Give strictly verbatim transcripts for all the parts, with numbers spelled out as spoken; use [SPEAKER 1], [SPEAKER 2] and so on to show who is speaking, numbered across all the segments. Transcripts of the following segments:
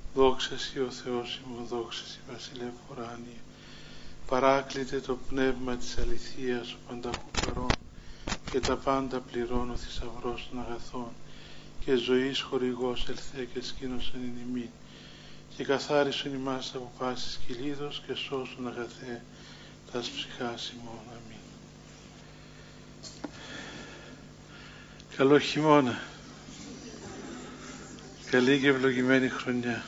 [SPEAKER 1] Δόξα Συ ο Θεός ημών, δόξα Συ Βασιλεύ ουράνιε. Παράκλητε το πνεύμα της αληθείας, ο πανταχού παρών, και τα πάντα πληρώνω θησαυρός των αγαθών, και ζωής χορηγός ελθέ και σκήνωσεν εν ημίν, και καθάρισον ημάς από πάσης κυλίδος, και σώσον αγαθέ τας ψυχάς ημών. Αμήν. Καλό χειμώνα. Καλή και ευλογημένη χρονιά.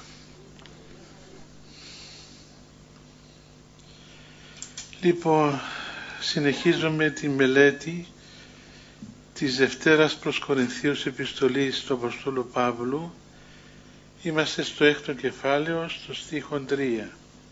[SPEAKER 1] Λοιπόν, συνεχίζουμε τη μελέτη της Δευτέρας προς Κορινθίους επιστολής του Αποστόλου Παύλου. Είμαστε στο έκτο κεφάλαιο, στο στίχον τρία.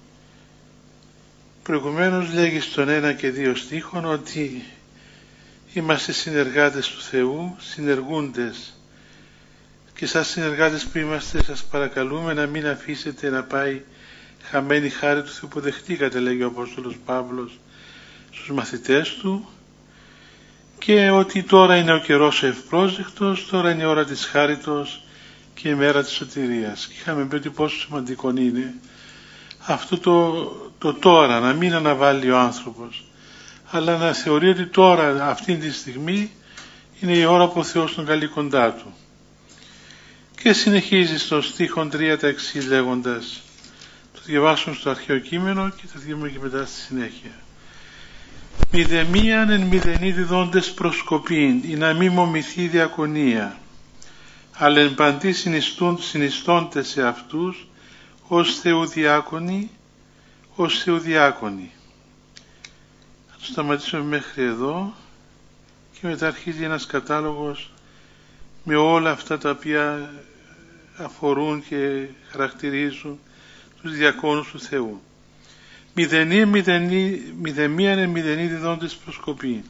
[SPEAKER 1] Προηγουμένως λέγει στον ένα και δύο στίχων ότι είμαστε συνεργάτες του Θεού, συνεργούντες, και σαν συνεργάτες που είμαστε σας παρακαλούμε να μην αφήσετε να πάει χαμένη χάρη του Θεού που δεχτήκατε, λέγει ο Απόστολος Παύλος στους μαθητές του, και ότι τώρα είναι ο καιρός ευπρόσδεκτος, τώρα είναι η ώρα της χάριτος και η μέρα της σωτηρίας. Και είχαμε πει ότι πόσο σημαντικό είναι αυτό το, το τώρα, να μην αναβάλει ο άνθρωπος, αλλά να θεωρεί ότι τώρα, αυτή τη στιγμή, είναι η ώρα που ο Θεός τον καλεί κοντά του. Και συνεχίζει στο στίχον τρία τα εξής λέγοντας, το διαβάσουμε στο αρχαίο κείμενο και το διαβάσουμε και μετά στη συνέχεια. Μηδεμίαν εν μηδενή διδόντες προσκοπήν, ή να μη μομιθεί διακονία, αλλά εν παντή συνιστώντες σε αυτούς, ως Θεουδιάκονοι, ως Θεουδιάκονοι. Θα το σταματήσουμε μέχρι εδώ και μετά αρχίζει ένας κατάλογος με όλα αυτά τα οποία αφορούν και χαρακτηρίζουν τους διακόνους του Θεού. Μηδενή, μηδενή, μηδεμίαν εν μηδενή διδόντες προσκοπή.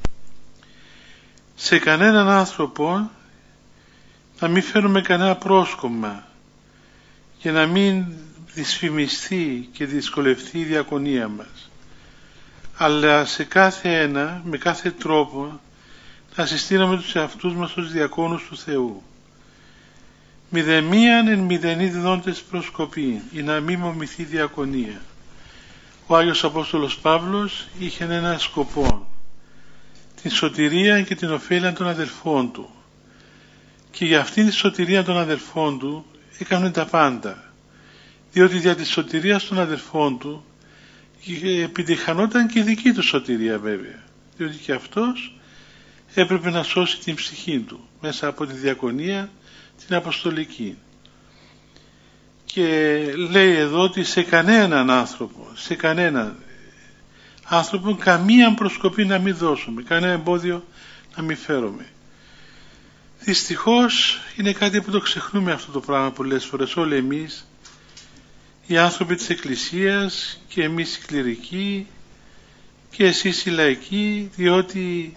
[SPEAKER 1] Σε κανέναν άνθρωπο να μην φέρουμε κανένα πρόσκομμα και να μην δυσφημιστεί και δυσκολευτεί η διακονία μας, αλλά σε κάθε ένα, με κάθε τρόπο, να συστήνουμε τους εαυτούς μας ως διακόνους του Θεού. Μηδεμίαν εν μηδενή διδόντες προσκοπή, ή να μη μομιθεί διακονία. Ο Άγιος Απόστολος Παύλος είχε ένα σκοπό, την σωτηρία και την ωφέλεια των αδελφών του, και για αυτή τη σωτηρία των αδελφών του έκανε τα πάντα, διότι δια της σωτηρίας των αδελφών του επιτυχανόταν και η δική του σωτηρία, βέβαια, διότι και αυτός έπρεπε να σώσει την ψυχή του μέσα από τη διακονία την αποστολική. Και λέει εδώ ότι σε κανέναν άνθρωπο, σε κανέναν άνθρωπο καμία προσκοπή να μην δώσουμε, κανένα εμπόδιο να μην φέρουμε. Δυστυχώς είναι κάτι που το ξεχνούμε αυτό το πράγμα πολλές φορές, όλοι εμείς οι άνθρωποι της Εκκλησίας και εμείς οι κληρικοί και εσείς οι λαϊκοί, διότι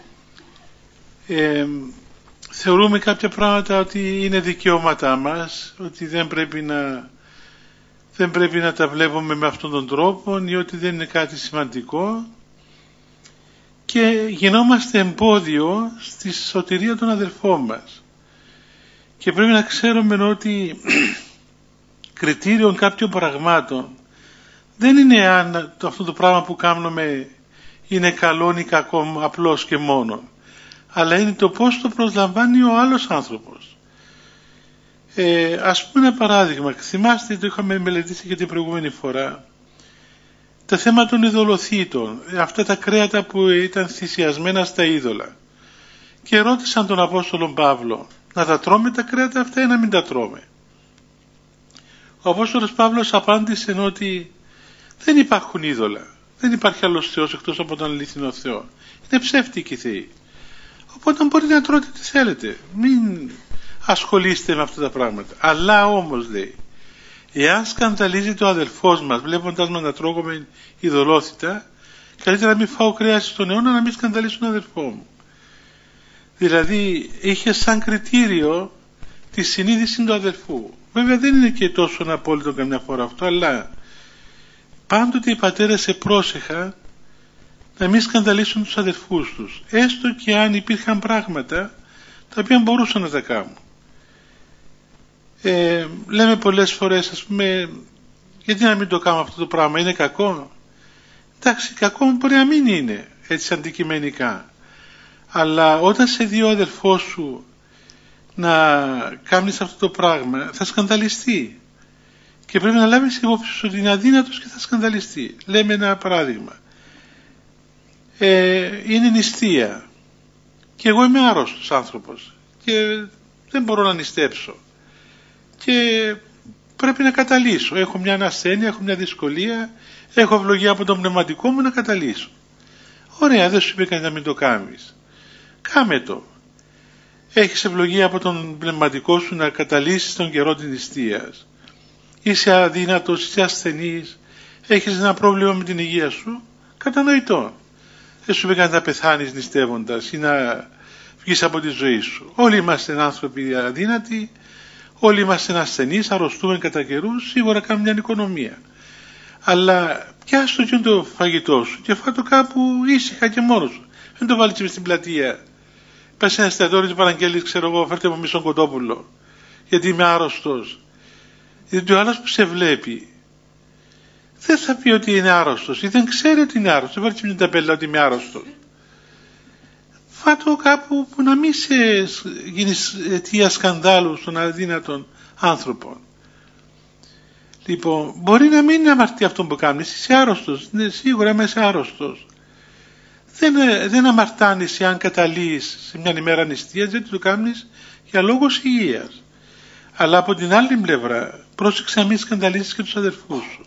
[SPEAKER 1] ε, θεωρούμε κάποια πράγματα ότι είναι δικαιώματά μας, ότι δεν πρέπει να, δεν πρέπει να τα βλέπουμε με αυτόν τον τρόπο ή ότι δεν είναι κάτι σημαντικό, και γινόμαστε εμπόδιο στη σωτηρία των αδελφών μας. Και πρέπει να ξέρουμε ότι κριτήριο κάποιων πραγμάτων δεν είναι αν αυτό το πράγμα που κάνουμε είναι καλό ή κακό απλώς και μόνο, αλλά είναι το πώς το προσλαμβάνει ο άλλος άνθρωπος. Ε, ας πούμε ένα παράδειγμα, θυμάστε, το είχαμε μελετήσει και την προηγούμενη φορά, τα θέματα των ειδωλοθύτων, αυτά τα κρέατα που ήταν θυσιασμένα στα είδωλα, και ρώτησαν τον Απόστολο Παύλο να τα τρώμε τα κρέατα αυτά ή να μην τα τρώμε. Ο Απόστολος Παύλος απάντησε ότι δεν υπάρχουν είδωλα, δεν υπάρχει άλλος Θεός εκτός από τον αληθινό Θεό, είναι ψεύτικοι θεοί, οπότε μπορείτε να τρώτε τι θέλετε, μην ασχολείστε με αυτά τα πράγματα. Αλλά όμως, λέει, εάν σκανδαλίζει το αδελφός μας βλέποντας μας να τρώγουμε ειδωλόθυτα, καλύτερα να μην φάω κρέας στον αιώνα, να μην σκανδαλίσω τον αδελφό μου. Δηλαδή είχε σαν κριτήριο τη συνείδηση του αδελφού. Βέβαια δεν είναι και τόσο απόλυτο καμιά φορά αυτό, αλλά πάντοτε οι πατέρες επρόσεχαν να μην σκανδαλίσουν τους αδελφούς τους, έστω και αν υπήρχαν πράγματα τα οποία μπορούσαν να τα κάνουν. Ε, λέμε πολλές φορές, ας πούμε, γιατί να μην το κάνουμε αυτό το πράγμα, είναι κακό? Εντάξει, κακό μπορεί να μην είναι, έτσι αντικειμενικά. Αλλά όταν σε δει ο αδελφός σου να κάνεις αυτό το πράγμα, θα σκανδαλιστεί. Και πρέπει να λάβεις υπόψη σου ότι είναι αδύνατος και θα σκανδαλιστεί. Λέμε ένα παράδειγμα. Ε, είναι νηστεία. Και εγώ είμαι άρρωστος άνθρωπος. Και δεν μπορώ να νηστέψω. Και πρέπει να καταλύσω. Έχω μια ασθένεια, έχω μια δυσκολία, έχω ευλογία από τον πνευματικό μου να καταλύσω. Ωραία, δεν σου είπε κανείς να μην το κάνεις. Κάμε το. Έχεις ευλογία από τον πνευματικό σου να καταλύσεις τον καιρό της νηστείας. Είσαι αδύνατος, είσαι ασθενής, έχεις ένα πρόβλημα με την υγεία σου, κατανοητό. Δεν σου είπε κανείς να πεθάνεις νηστεύοντας ή να βγεις από τη ζωή σου. Όλοι είμαστε άνθρωποι αδύνατοι, όλοι είμαστε ασθενείς, αρρωστούμε κατά καιρούς, σίγουρα κάνουμε μια οικονομία. Αλλά πιάσ' το και το φαγητό σου και φά' το κάπου ήσυχα και μόνος σου. Δεν το βάλεις στην πλατεία. Πες ένα εστιατόριο και παραγγέλνεις, ξέρω εγώ, φέρτε μου μισό κοτόπουλο, γιατί είμαι άρρωστος. Γιατί ο άλλος που σε βλέπει δεν θα πει ότι είναι άρρωστος ή δεν ξέρει ότι είναι άρρωστος. Δεν βάλεις μια ταπέλα ότι είμαι άρρωστος. Φάτο κάπου που να μην σε γίνεις αιτία σκανδάλου στον αδύνατον άνθρωπο. Λοιπόν, μπορεί να μην είναι αμαρτία αυτό που κάνεις, είσαι άρρωστος. Ναι, σίγουρα είμαι άρρωστος. Δεν, δεν αμαρτάνεις αν καταλύεις σε μια ημέρα νηστείας, γιατί το κάνεις για λόγους υγείας. Αλλά από την άλλη πλευρά, πρόσεξε να μην σκανδαλίσεις και τους αδερφούς σου.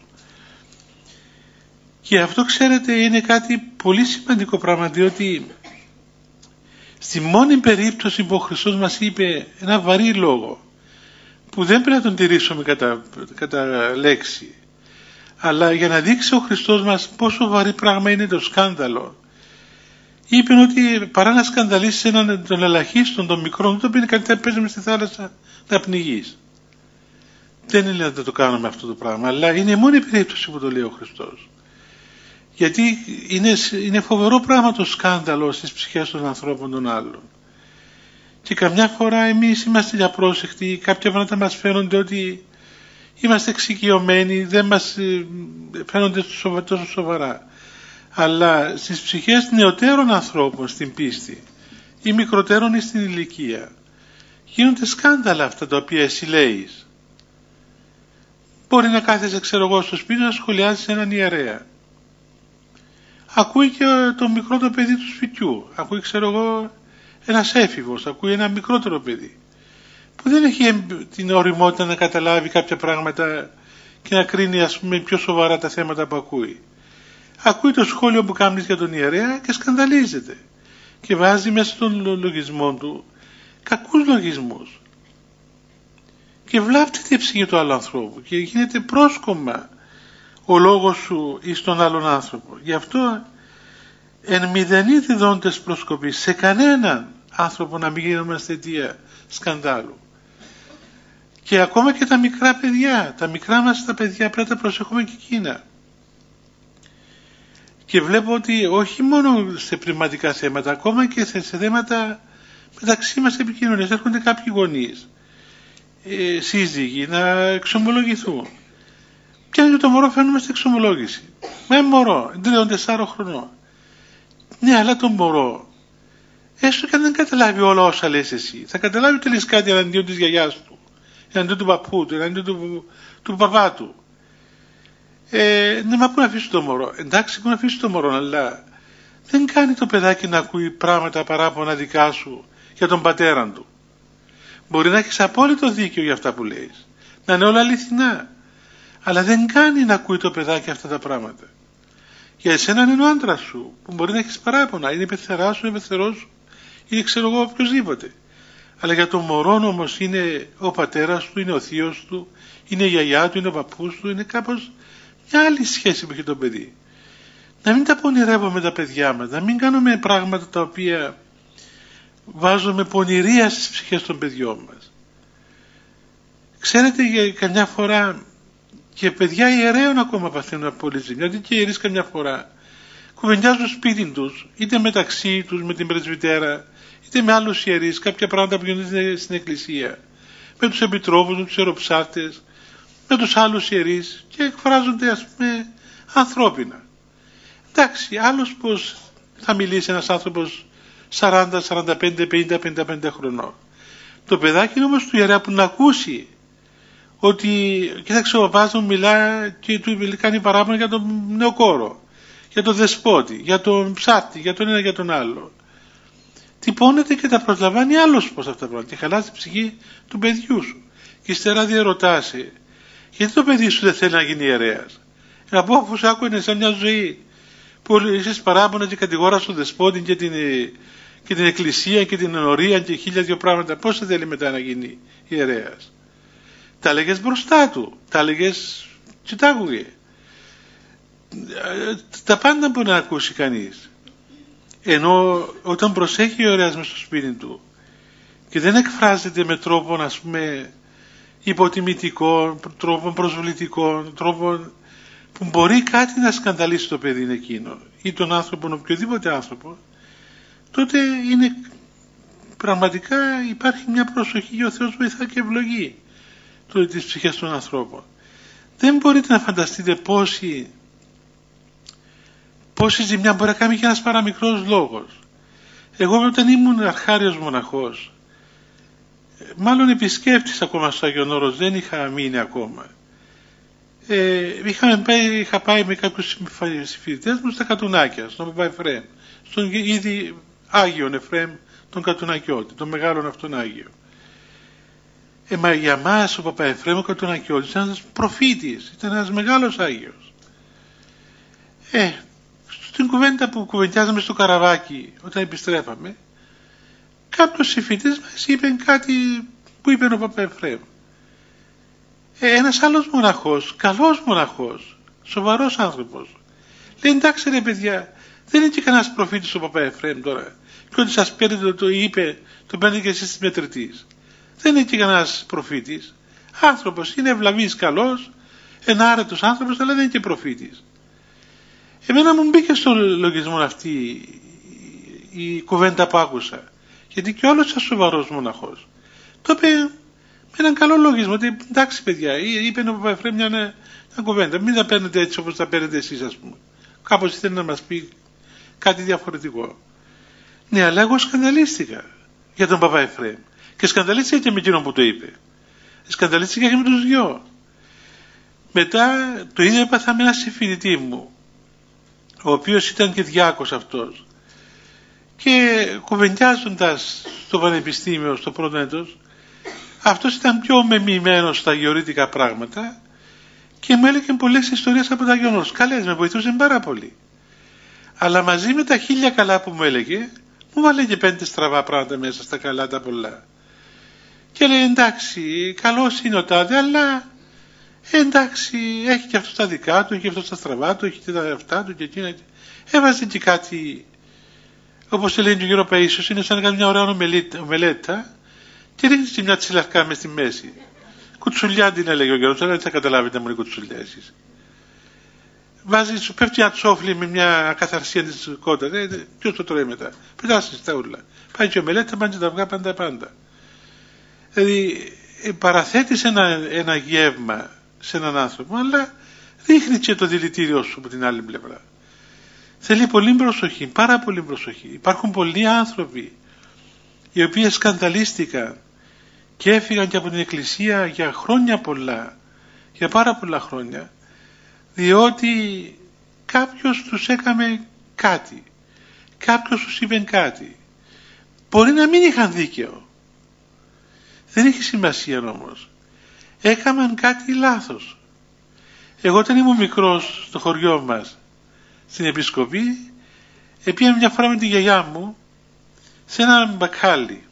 [SPEAKER 1] Και αυτό, ξέρετε, είναι κάτι πολύ σημαντικό πράγμα, διότι στη μόνη περίπτωση που ο Χριστός μας είπε ένα βαρύ λόγο, που δεν πρέπει να τον τηρήσουμε κατά, κατά λέξη, αλλά για να δείξει ο Χριστός μας πόσο βαρύ πράγμα είναι το σκάνδαλο, είπε ότι παρά να σκανδαλίσεις έναν τον ελαχίστον, τον μικρό, δεν το πει κάτι, θα παίζουμε στη θάλασσα να πνιγείς. Δεν είναι να το κάνουμε αυτό το πράγμα, αλλά είναι η μόνη περίπτωση που το λέει ο Χριστός. Γιατί είναι, είναι φοβερό πράγμα το σκάνδαλο στις ψυχές των ανθρώπων των άλλων. Και καμιά φορά εμείς είμαστε για πρόσεχτοι, κάποια πράγματα μας φαίνονται ότι είμαστε εξοικειωμένοι, δεν μας φαίνονται τόσο σοβαρά. Αλλά στις ψυχές νεωτέρων ανθρώπων στην πίστη ή μικροτέρων ή στην ηλικία γίνονται σκάνδαλα αυτά τα οποία εσύ λέεις. Μπορεί να κάθεσαι, ξέρω εγώ, στο σπίτι να σχολιάζεις έναν ιερέα. Ακούει και το μικρό το παιδί του σπιτιού. Ακούει, ξέρω εγώ, ένας έφηβος. Ακούει ένα μικρότερο παιδί που δεν έχει την ωριμότητα να καταλάβει κάποια πράγματα και να κρίνει, ας πούμε, πιο σοβαρά τα θέματα που ακούει. Ακούει το σχόλιο που κάνεις για τον ιερέα και σκανδαλίζεται και βάζει μέσα στον λογισμό του κακούς λογισμούς και βλάπτεται η ψυχή του άλλου ανθρώπου και γίνεται πρόσκομμα ο λόγος σου εις τον άλλον άνθρωπο. Γι' αυτό εν μηδενή διδόντες προσκοπής σε κανέναν άνθρωπο να μην γίνουμε αιτία σκανδάλου. Και ακόμα και τα μικρά παιδιά, τα μικρά μας τα παιδιά πρέπει να τα προσέχουμε και εκείνα. Και βλέπω ότι όχι μόνο σε πνευματικά θέματα, ακόμα και σε, σε θέματα μεταξύ μας επικοινωνίας έρχονται κάποιοι γονείς, ε, σύζυγοι, να εξομολογηθούν. Πιάνει το μωρό, φαίνομαι στην εξομολόγηση. Με μωρό, τριών τεσσάρων χρονών. Ναι, αλλά το μωρό, έστω και αν δεν καταλάβει όλα όσα λες εσύ, θα καταλάβει ότι λες κάτι εναντίον της γιαγιάς του, εναντίον του παππού του, εναντίον του, του παπά του. Ε, ναι, μα πού να αφήσει το μωρό? Εντάξει, πού να αφήσει το μωρό, αλλά δεν κάνει το παιδάκι να ακούει πράγματα παράπονα δικά σου για τον πατέρα του. Μπορεί να έχεις απόλυτο δίκιο για αυτά που λέεις, να είναι όλα αληθινά, αλλά δεν κάνει να ακούει το παιδάκι αυτά τα πράγματα. Για εσένα είναι ο άντρας σου που μπορεί να έχεις παράπονα, είναι η πεθερά σου, είναι πεθερός σου, είναι ξέρω εγώ οποιοδήποτε. Αλλά για το μωρό όμως είναι ο πατέρας του, είναι ο θείος του, είναι η γιαγιά του, είναι ο παππούς του, είναι κάπως μια άλλη σχέση που έχει το παιδί. Να μην τα πονηρεύουμε τα παιδιά μας, να μην κάνουμε πράγματα τα οποία βάζουμε πονηρία στις ψυχές των παιδιών μας. Ξέρετε, για καμιά φορά και παιδιά ιερέων ακόμα παθαίνουν πολύ ζημιά, γιατί και οι ιερείς καμιά φορά κουβεντιάζουν στο σπίτι τους, είτε μεταξύ τους με την πρεσβυτέρα, είτε με άλλους ιερείς, κάποια πράγματα που γίνονται στην εκκλησία. με τους επιτρόπους, με τους ιεροψάρτες, με τους άλλους ιερείς και εκφράζονται, ας πούμε, ανθρώπινα. Εντάξει, άλλος πως θα μιλήσει ένας άνθρωπος σαράντα, σαράντα πέντε, πενήντα, πενήντα πέντε χρονών. Το παιδάκι είναι όμως του ιερέα που να ακούσει ότι, κοίταξε, ο παπάς μου μιλά και του κάνει παράπονο για τον νεοκόρο, για τον δεσπότη, για τον ψάρτη, για τον ένα, για τον άλλο. Τυπώνεται και τα προσλαμβάνει άλλος πως αυτά τα πράγματα και χαλάσει την ψυχή του παιδιού σου. Και ύστερα διαρωτάσαι, γιατί το παιδί σου δεν θέλει να γίνει ιερέας? Να πω, αφού σου άκουνε σαν μια ζωή που είσαι παράπονα και κατηγορά στον δεσπότη και την, και την εκκλησία και την ενορία και χίλια δυο πράγματα, πώς θα θέλει μετά να γίνει ιερέας? Τα έλεγες μπροστά του, τα έλεγες και τα άκουγε. Τα πάντα μπορεί να ακούσει κανείς. Ενώ όταν προσέχει ο ιερέας μες στο σπίτι του και δεν εκφράζεται με τρόπο, ας πούμε, υποτιμητικό, τρόπο προσβλητικό, τρόπο που μπορεί κάτι να σκανδαλίσει το παιδί εκείνο ή τον άνθρωπο, οποιοδήποτε άνθρωπο, τότε είναι πραγματικά, υπάρχει μια προσοχή και ο Θεός βοηθά και ευλογεί τις ψυχές των ανθρώπων. Δεν μπορείτε να φανταστείτε πόση πόση ζημιά μπορεί να κάνει και ένας παραμικρός λόγος. Εγώ όταν ήμουν αρχάριος μοναχός, μάλλον επισκέπτης ακόμα στο Άγιον Όρος, δεν είχα μείνει ακόμα. Ε, είχα, πάει, είχα πάει με κάποιους συμφοιτητές μου στα Κατουνάκια, στον Παπά Εφραίμ, στον ήδη Άγιον Εφραίμ, τον Κατουνακιώτη, τον μεγάλον αυτόν Άγιο. Ε, μα για μας ο Παπά Εφραίμ ο Κατουνακιώτης ήταν ένας προφήτης, ήταν ένας μεγάλος Άγιος. Ε, στην κουβέντα που κουβεντιάζαμε στο καραβάκι όταν επιστρέφαμε, κάποιος συμφοιτητής μας είπε κάτι που είπε ο Παπά Εφραίμ. Ε, ένας άλλος μοναχός, καλός μοναχός, σοβαρός άνθρωπος, λέει, εντάξει ρε παιδιά, δεν είναι και κανένας προφήτης ο Παπά Εφραίμ τώρα, και ό,τι σας παίρνει το, το είπε, το παίρνει και εσείς της μετρητής. Δεν είναι και κανένας προφήτης. Άνθρωπος, είναι ευλαβής, καλός, ενάρετος άνθρωπος, αλλά δεν είναι και προφήτης. Εμένα μου μπήκε στο λογισμό αυτή η κουβέντα που άκουσα, γιατί και όλος ήταν σοβαρός μοναχός. Το είπε με έναν καλό λογισμό, ότι εντάξει παιδιά, είπε ο Παπά Εφραίμ μια, μια κουβέντα, μην τα παίρνετε έτσι όπως τα παίρνετε εσείς, ας πούμε. Κάπως ήθελε να μας πει κάτι διαφορετικό. Ναι, αλλά εγώ σκανδαλίστηκα για τον Παπά Εφραίμ. Και σκανδαλίστηκε και με εκείνον που το είπε. Σκανδαλίστηκε και με τους δυο. Μετά το ίδιο έπαθα με ένα συμφοιτητή μου, ο οποίος ήταν και διάκος αυτός. Και κουβεντιάζοντας στο πανεπιστήμιο, στο πρώτο έτος, αυτός ήταν πιο μεμειμένος στα γεωρίτικα πράγματα και μου έλεγε πολλές ιστορίες από τα Άγιον Όρος. Καλές, με βοηθούσε πάρα πολύ. Αλλά μαζί με τα χίλια καλά που μου έλεγε, μου βάλε και πέντε στραβά πράγματα μέσα στα καλά τα πολλά. Και λέει, εντάξει, καλός είναι ο τάδε, αλλά εντάξει, έχει και αυτό τα δικά του, έχει και αυτό τα στραβά του, έχει και τα αυτά του και εκείνα. Έβαζε και κάτι, όπως λέει και ο κύριο Παΐσιος, είναι σαν να κάνει μια ωραία ομελέτα και ρίχνει και μια τσιλαρκά μες στη μέση. Κουτσουλιά την έλεγε ο κύριος, αλλά δεν θα καταλάβετε μόνο κουτσουλιά εσείς. Βάζει, σου πέφτει ένα τσόφλι με μια ακαθαρσία της κότας, ε, ποιος το τρώει μετά. Πετάσει στα ούλα. Πάει και ομελέτα, πάνε και τα αυγά πάντα πάντα. Δηλαδή παραθέτεις ένα, ένα γεύμα σε έναν άνθρωπο, αλλά ρίχνει και το δηλητήριό σου από την άλλη πλευρά. Θέλει πολύ προσοχή, πάρα πολύ προσοχή. Υπάρχουν πολλοί άνθρωποι οι οποίοι σκανδαλίστηκαν και έφυγαν και από την Εκκλησία για χρόνια πολλά, για πάρα πολλά χρόνια, διότι κάποιος τους έκαμε κάτι, κάποιος τους είπε κάτι. Μπορεί να μην είχαν δίκαιο. Δεν έχει σημασία όμως. Έκαναν κάτι λάθος. Εγώ όταν ήμουν μικρός στο χωριό μας, στην Επισκοπή, πήγαμε μια φορά με τη γιαγιά μου σε ένα μπακάλι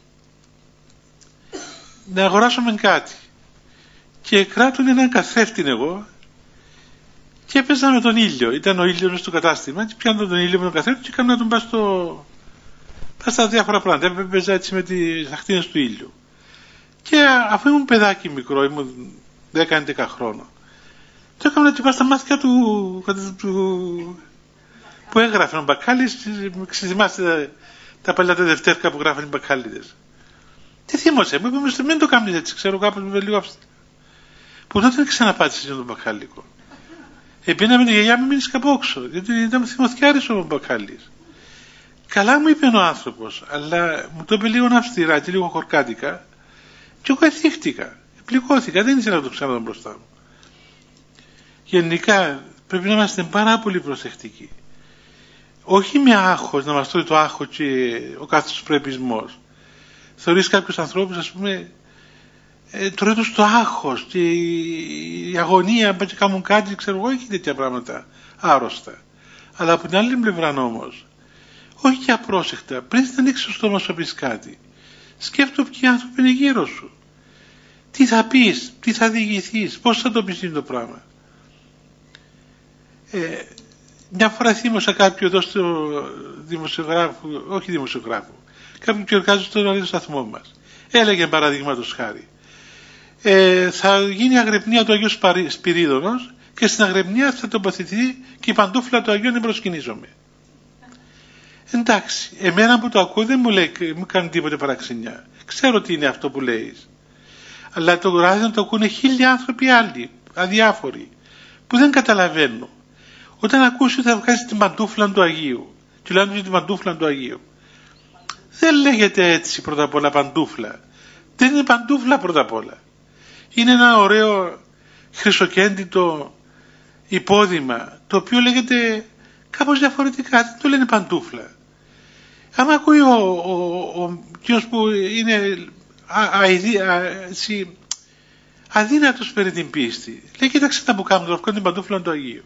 [SPEAKER 1] να αγοράσουμε κάτι και κράτουν έναν καθρέφτη εγώ και έπαιζα με τον ήλιο. Ήταν ο ήλιος στο κατάστημα και πιάνω τον ήλιο με τον καθρέφτη και έκανα να τον πάω στο... πας στα διάφορα πράγματα. Έπαιζα έτσι με τις ακτίνες του ήλιου. Και αφού ήμουν παιδάκι μικρό, ήμουν δέκα έντεκα χρόνων, το έκανα να τυπά στα μάτια του, του που έγραφε ο Μπακάλης. Ξεθυμάστε τα, τα παλιά τα δευτέρκα που γράφανε οι μπακάλιδες. Τι θύμωσε, μου είπε, μην το κάνεις έτσι, ξέρω κάπως με λίγο αυστηρά. Που τότε δεν ξαναπάτησε για τον μπακάλικο. Επίνα με τη γιαγιά μου μείνει καπόξω, γιατί ήταν θυμωθιάρης ο μπακάλης. Καλά μου είπε ο άνθρωπος, αλλά μου το είπε λίγο αυστηρά και λίγο χορκάτικα, και εγώ εθίχτηκα, πληγώθηκα, δεν ήθελα να το ξαναδώ μπροστά μου. Γενικά πρέπει να είμαστε πάρα πολύ προσεκτικοί. Όχι με άγχος, να μας τρώει το άγχος και ο κάθετος πρεπισμός. Θεωρείς κάποιους ανθρώπους, ας πούμε, ε, τρώει τους το άγχος και η αγωνία, πάνε και κάνουν κάτι, ξέρω εγώ, έχει τέτοια πράγματα άρρωστα. Αλλά από την άλλη πλευρά όμως, όχι και απρόσεκτα, πριν να ανοίξεις το στόμα σου να πεις κάτι, σκέφτομαι ποιοι άνθρωποι είναι γύρω σου. Τι θα πεις, τι θα διηγηθείς, πώς θα το πεις είναι το πράγμα. Ε, μια φορά θύμωσα κάποιο εδώ στο δημοσιογράφο, όχι δημοσιογράφο, κάποιον που εργάζεται στο ραδιοσταθμό μας. Έλεγε παραδείγματος χάρη, ε, θα γίνει αγρυπνία του Αγίου Σπυρίδωνος και στην αγρυπνία θα τοποθετηθεί και η παντούφλα του Αγίου δεν προσκυνίζομαι. Εντάξει, εμένα που το ακούω δεν μου λέει, μου κάνει τίποτε παραξενιά. Ξέρω τι είναι αυτό που λέεις. Αλλά το ράδιο το ακούνε χίλιοι άνθρωποι άλλοι, αδιάφοροι, που δεν καταλαβαίνουν. Όταν ακούσει ότι θα βγάζει την παντούφλα του Αγίου, και λένε την παντούφλα του Αγίου, δεν λέγεται έτσι πρώτα απ' όλα παντούφλα. Δεν είναι παντούφλα πρώτα απ' όλα. Είναι ένα ωραίο χρυσοκέντητο υπόδημα, το οποίο λέγεται κάπως διαφορετικά, δεν το λένε παντούφλα. Άμα ακούει ο, ο, ο κύριος που είναι α, α, α, έτσι, αδύνατος περί την πίστη, λέει κοίταξε τα μπουκά μου, το βγάλω την παντούφλα του Αγίου.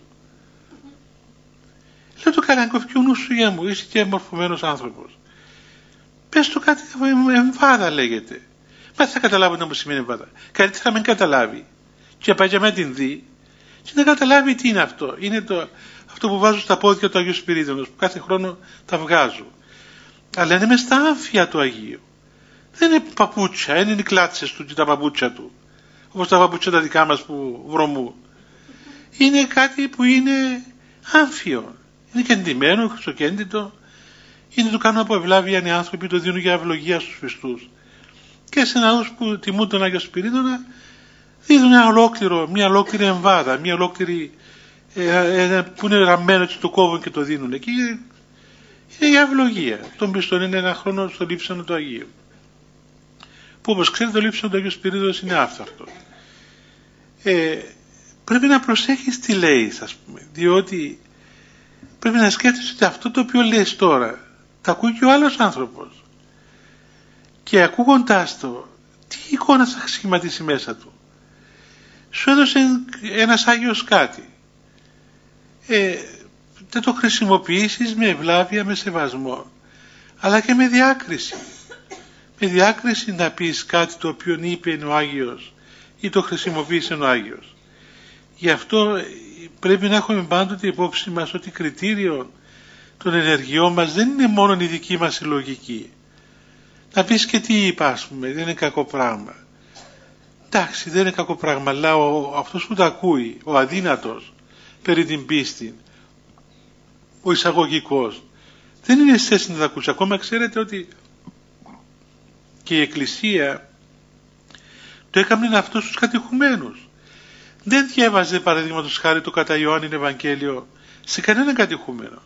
[SPEAKER 1] Λέω το καλά, κοφκεί ο νους σου για μου, είσαι και μορφωμένος άνθρωπος. Πες του κάτι, εμβάδα λέγεται. Μα θα καταλάβω τι μου σημαίνει εμβάδα. Καλύτερα να μην καταλάβει. Και πάει για μένα την δει και να καταλάβει τι είναι αυτό. Είναι το, αυτό που βάζω στα πόδια του Αγίου Σπυρίδωνος, που κάθε χρόνο τα βγάζω. Αλλά είναι μες στα άμφια του Αγίου. Δεν είναι παπούτσια, δεν είναι οι κλάτσες του και τα παπούτσια του. Όπως τα παπούτσια τα δικά μας που βρωμού. Είναι κάτι που είναι άμφιο. Είναι κεντυμένο, χρυσοκέντητο. Είναι το κάνουν από ευλάβεια οι άνθρωποι, το δίνουν για ευλογία στους πιστούς. Και σε ναούς που τιμούν τον Άγιο Σπυρίδωνα δίνουν ένα ολόκληρο, μια ολόκληρη εμβάδα, μια ολόκληρη ε, ε, που είναι ραμμένο και το κόβουν και το δίνουν εκεί. Είναι για ευλογία. Τον πιστόν είναι ένα χρόνο στο λείψανο του Αγίου. Που όπως ξέρετε το λείψανο του Αγίου Σπυρίδωνος είναι άφθαρτο. Ε, πρέπει να προσέχεις τι λέεις, ας πούμε, διότι πρέπει να σκέφτεσαι ότι αυτό το οποίο λες τώρα τα ακούει και ο άλλος άνθρωπος. Και ακούγοντάς το, τι εικόνα θα σχηματίσει μέσα του. Σου έδωσε ένας Άγιος κάτι. Ε, δεν το χρησιμοποιήσεις με ευλάβεια, με σεβασμό, αλλά και με διάκριση. Με διάκριση να πεις κάτι το οποίο είπε ο Άγιος ή το χρησιμοποίησε ο Άγιος. Γι' αυτό πρέπει να έχουμε πάντοτε υπόψη μας ότι κριτήριο των ενεργειών μας δεν είναι μόνο η δική μας λογική. Να πεις και τι είπα, ας πούμε, δεν είναι κακό πράγμα. Εντάξει, δεν είναι κακό πράγμα, αλλά ο, αυτός που το ακούει, ο αδύνατος περί την πίστη, ο εισαγωγικός, δεν είναι σε θέση να το ακούσει. Ακόμα ξέρετε ότι και η Εκκλησία το έκαμε αυτό στους κατηχουμένους. Δεν διέβαζε παραδείγματος χάρη το κατά Ιωάννην Ευαγγέλιο σε κανέναν κατηχούμενο.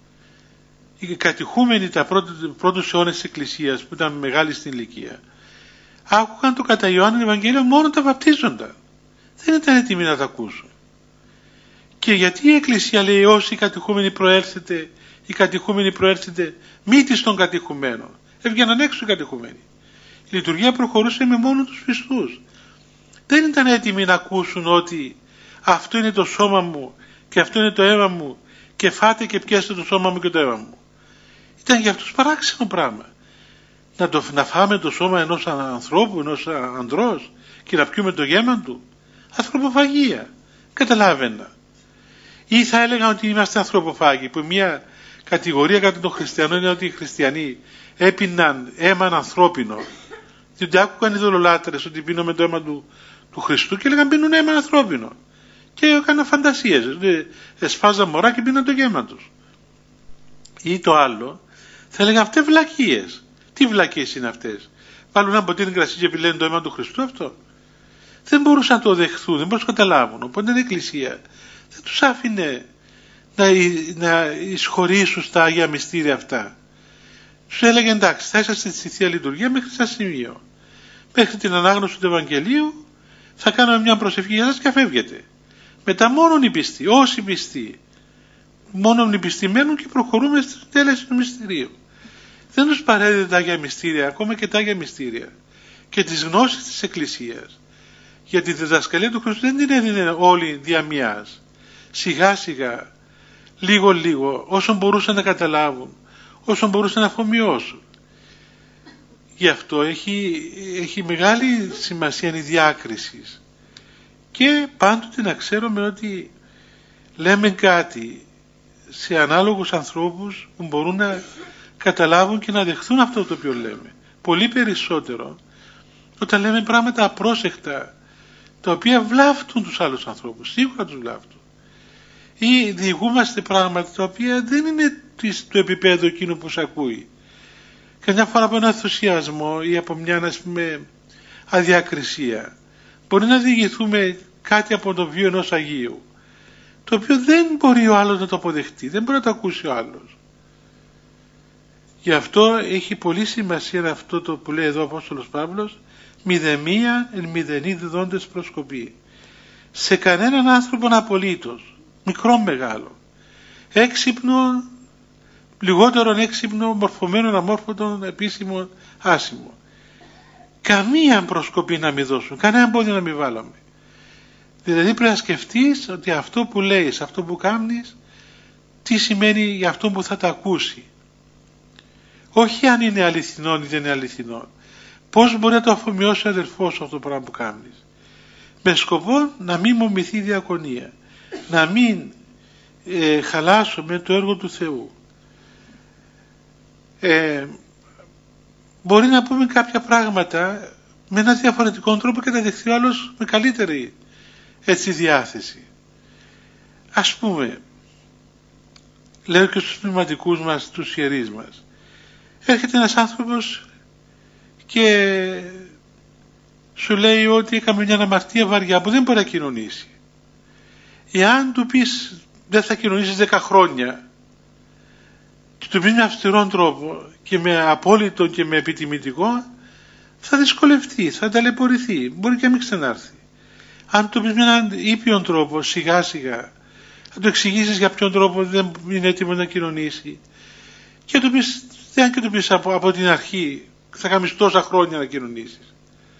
[SPEAKER 1] Οι κατηχούμενοι τα πρώτους αιώνες της Εκκλησίας που ήταν μεγάλοι στην ηλικία άκουγαν το κατά Ιωάννην Ευαγγέλιο μόνο τα βαπτίζοντα. Δεν ήταν έτοιμοι να τα ακούσουν. Και γιατί η Εκκλησία λέει όσοι κατηχούμενοι προέρχεται, οι κατηχούμενοι προέρχεται μύτης των κατηχουμένων. Έβγαιναν έξω οι κατηχούμενοι. Η λειτουργία προχωρούσε με μόνο τους πιστούς. Δεν ήταν έτοιμοι να ακούσουν ότι αυτό είναι το σώμα μου και αυτό είναι το αίμα μου και φάτε και πιάστε το σώμα μου και το αίμα μου. Ήταν για αυτούς παράξενο πράγμα. Να, το, να φάμε το σώμα ενός ανθρώπου, ενός ανδρός και να πιούμε το γέμμα του. Ανθρωποφαγία. Καταλάβαινα. Ή θα έλεγαν ότι είμαστε ανθρωποφάγοι, που μια κατηγορία κατά των χριστιανών είναι ότι οι χριστιανοί έπιναν αίμα ανθρώπινο. Διότι άκουγαν οι δολολάτρες ότι πίνουμε το αίμα του, του Χριστού και έλεγαν πίνουν αίμα ανθρώπινο. Και έκαναν φαντασίες. Εσφάζαν μωρά και πίναν το γέμμα τους. Ή το άλλο, θα έλεγαν αυτές βλακίες. Τι βλακίες είναι αυτές? βάλουν ένα ποτήρι κρασί και επιλέγουν το αίμα του Χριστού αυτό. Δεν μπορούσαν να το δεχθούν, δεν μπορούσαν να καταλάβουν. Οπότε η Εκκλησία δεν τους άφηνε να, να εισχωρήσουν στα Άγια Μυστήρια αυτά. Τους έλεγε εντάξει, θα είσαστε στη Θεία Λειτουργία μέχρι ένα σημείο. Μέχρι την ανάγνωση του Ευαγγελίου θα κάνουμε μια προσευχή για σας και φεύγετε. Μετά μόνον οι πιστοί, όσοι πιστοί, μόνον οι πιστοί μένουν και προχωρούμε στην τέλεση του μυστηρίου. Δεν τους παρέδιδε τα Άγια Μυστήρια, ακόμα και τα Άγια Μυστήρια και τις γνώσεις της Εκκλησίας. Γιατί τη διδασκαλία του Χριστού δεν την έδινε όλοι δια μιας. Σιγά σιγά, λίγο λίγο, όσο μπορούσαν να καταλάβουν, όσο μπορούσαν να αφομοιώσουν. Γι' αυτό έχει, έχει μεγάλη σημασία η διάκριση. Και πάντοτε να ξέρουμε ότι λέμε κάτι σε ανάλογους ανθρώπους που μπορούν να καταλάβουν και να δεχθούν αυτό το οποίο λέμε. Πολύ περισσότερο όταν λέμε πράγματα απρόσεκτα, τα οποία βλάφτουν τους άλλους ανθρώπους, σίγουρα τους βλάφτουν. Ή διηγούμαστε πράγματα τα οποία δεν είναι του επίπεδου εκείνου που σε ακούει. Καμιά φορά από ένα ενθουσιασμό ή από μια, ας πούμε, αδιακρισία μπορεί να διηγηθούμε κάτι από το βίο ενός Αγίου, το οποίο δεν μπορεί ο άλλος να το αποδεχτεί, δεν μπορεί να το ακούσει ο άλλος. Γι' αυτό έχει πολύ σημασία αυτό το που λέει εδώ ο Απόστολος Παύλος, μηδεμία εν μηδενή διδόντες προσκοπή. Σε κανέναν άνθρωπον απολύτως, μικρό μεγάλο, έξυπνο, λιγότερον έξυπνο, μορφωμένον, αμόρφωτον, επίσημο, άσημο. Καμία προσκοπή να μην δώσουν, κανένα πόδι να μην βάλουμε. Δηλαδή πρέπει να σκεφτείς ότι αυτό που λέεις, αυτό που κάνεις, τι σημαίνει για αυτό που θα τα ακούσει. Όχι αν είναι αληθινό ή δεν είναι αληθινό. Πώς μπορεί να το αφομοιώσει ο αδελφός σου αυτό το πράγμα που κάνεις. Με σκοπό να μην μομιθεί η διακονία. Να μην ε, χαλάσουμε το έργο του Θεού. Ε, μπορεί να πούμε κάποια πράγματα με ένα διαφορετικό τρόπο και να δεχθεί ο άλλος με καλύτερη έτσι διάθεση. Ας πούμε, λέω και στους πνευματικούς μας, τους ιερείς μας, έρχεται ένας άνθρωπος και σου λέει ότι έκαμε μια αμαρτία βαριά που δεν μπορεί να κοινωνήσει. Εάν του πεις δεν θα κοινωνήσεις δέκα χρόνια και του πεις με αυστηρόν τρόπο και με απόλυτο και με επιτιμητικό, θα δυσκολευτεί, θα ταλαιπωρηθεί, μπορεί και να μην ξανάρθει. Αν του πεις με έναν ήπιον τρόπο, σιγά σιγά, θα του εξηγήσεις για ποιον τρόπο δεν είναι έτοιμο να κοινωνήσει και του πεις, δεν και του πεις από, από την αρχή θα κάνεις τόσα χρόνια να κοινωνήσεις.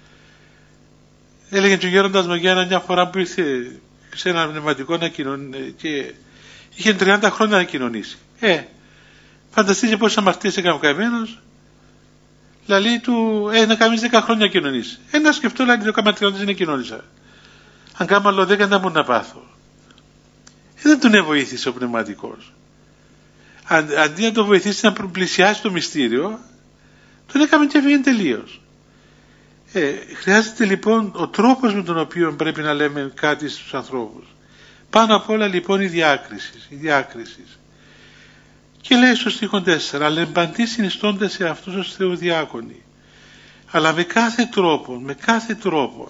[SPEAKER 1] Έλεγε και ο γέροντας Μαγιάννα μια φορά που ήρθε σε ένα πνευματικό να κοινωνήσει και είχε τριάντα χρόνια να κοινωνήσει. Ε, φανταστείτε πόσες αμαρτίες έκανε ο καημένος. Λαλή του, ε, να κάνεις δέκα χρόνια να κοινωνήσει. Ε, να σκεφτώ, λαλή, το κάμα τριάντα δεν κοινώνησα. Αν κάμα άλλο δέκα δεν μπορώ να πάθω. Ε, δεν τον εβοήθησε ο πνευματικός. Αν, αντί να τον βοηθήσει να πλησιάσει το μυστήριο, τον έκαμε και έφυγε τελείως. Ε, χρειάζεται λοιπόν ο τρόπος με τον οποίο πρέπει να λέμε κάτι στους ανθρώπους. Πάνω απ' όλα λοιπόν η διάκριση. Η διάκριση. Και λέει στο στίχο τέσσερα, αλλά εμπαντή συνιστώντας σε αυτούς ως θεοδιάκονοι. Αλλά με κάθε τρόπο, με κάθε τρόπο,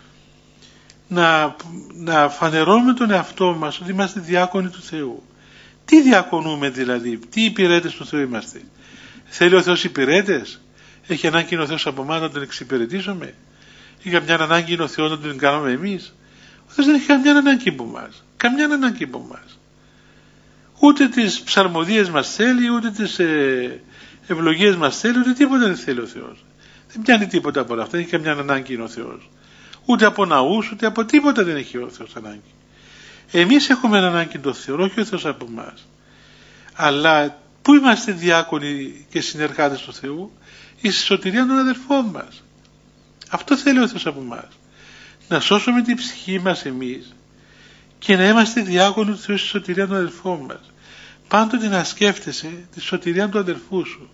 [SPEAKER 1] να, να φανερώνουμε τον εαυτό μας ότι είμαστε διάκονοι του Θεού. Τι διακονούμε δηλαδή, τι υπηρέτες του Θεού είμαστε. Θέλει ο Θεός υπηρέτες, έχει ανάγκη ο Θεός από εμάς να τον εξυπηρετήσουμε, έχει καμιά ανάγκη ο Θεός να τον κάνουμε εμείς. Ο Θεός δεν έχει καμιά ανάγκη από εμάς, καμιά ανάγκη από εμάς. Ούτε τις ψαλμοδίες μας θέλει, ούτε τις ε, ευλογίες μας θέλει, ούτε τίποτα δεν θέλει ο Θεός. Δεν πιάνει τίποτα από όλα αυτά, δεν έχει καμιά ανάγκη ο Θεός. Ούτε από ναούς, ούτε από τίποτα δεν έχει ο Θεός ανάγκη. Εμείς έχουμε ανάγκη τον Θεό, όχι ο Θεός από εμάς. Αλλά πού είμαστε διάκονοι και συνεργάτες του Θεού? Η σωτηρία των αδελφών μας. Αυτό θέλει ο Θεός από εμάς. Να σώσουμε την ψυχή μας εμείς και να είμαστε διάκονοι του Θεού στη σωτηρία των αδελφών μας. Πάντοτε να σκέφτεσαι τη σωτηρία του αδελφού σου,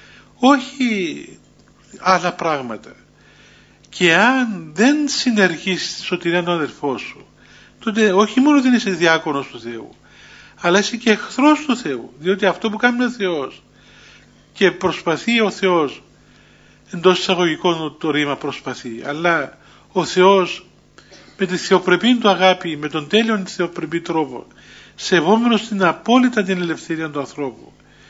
[SPEAKER 1] όχι άλλα πράγματα. Και αν δεν συνεργείς στη σωτηρία των αδελφών σου, τότε όχι μόνο δεν είσαι διάκονος του Θεού, αλλά είσαι και εχθρός του Θεού, διότι αυτό που κάνει ο Θεός και προσπαθεί ο Θεός εντός εισαγωγικών το ρήμα προσπαθεί, αλλά ο Θεός με τη θεοπρεπή του αγάπη, με τον τέλειον θεοπρεπή τρόπο, σεβόμενος την απόλυτα την ελευθερία του ανθρώπου,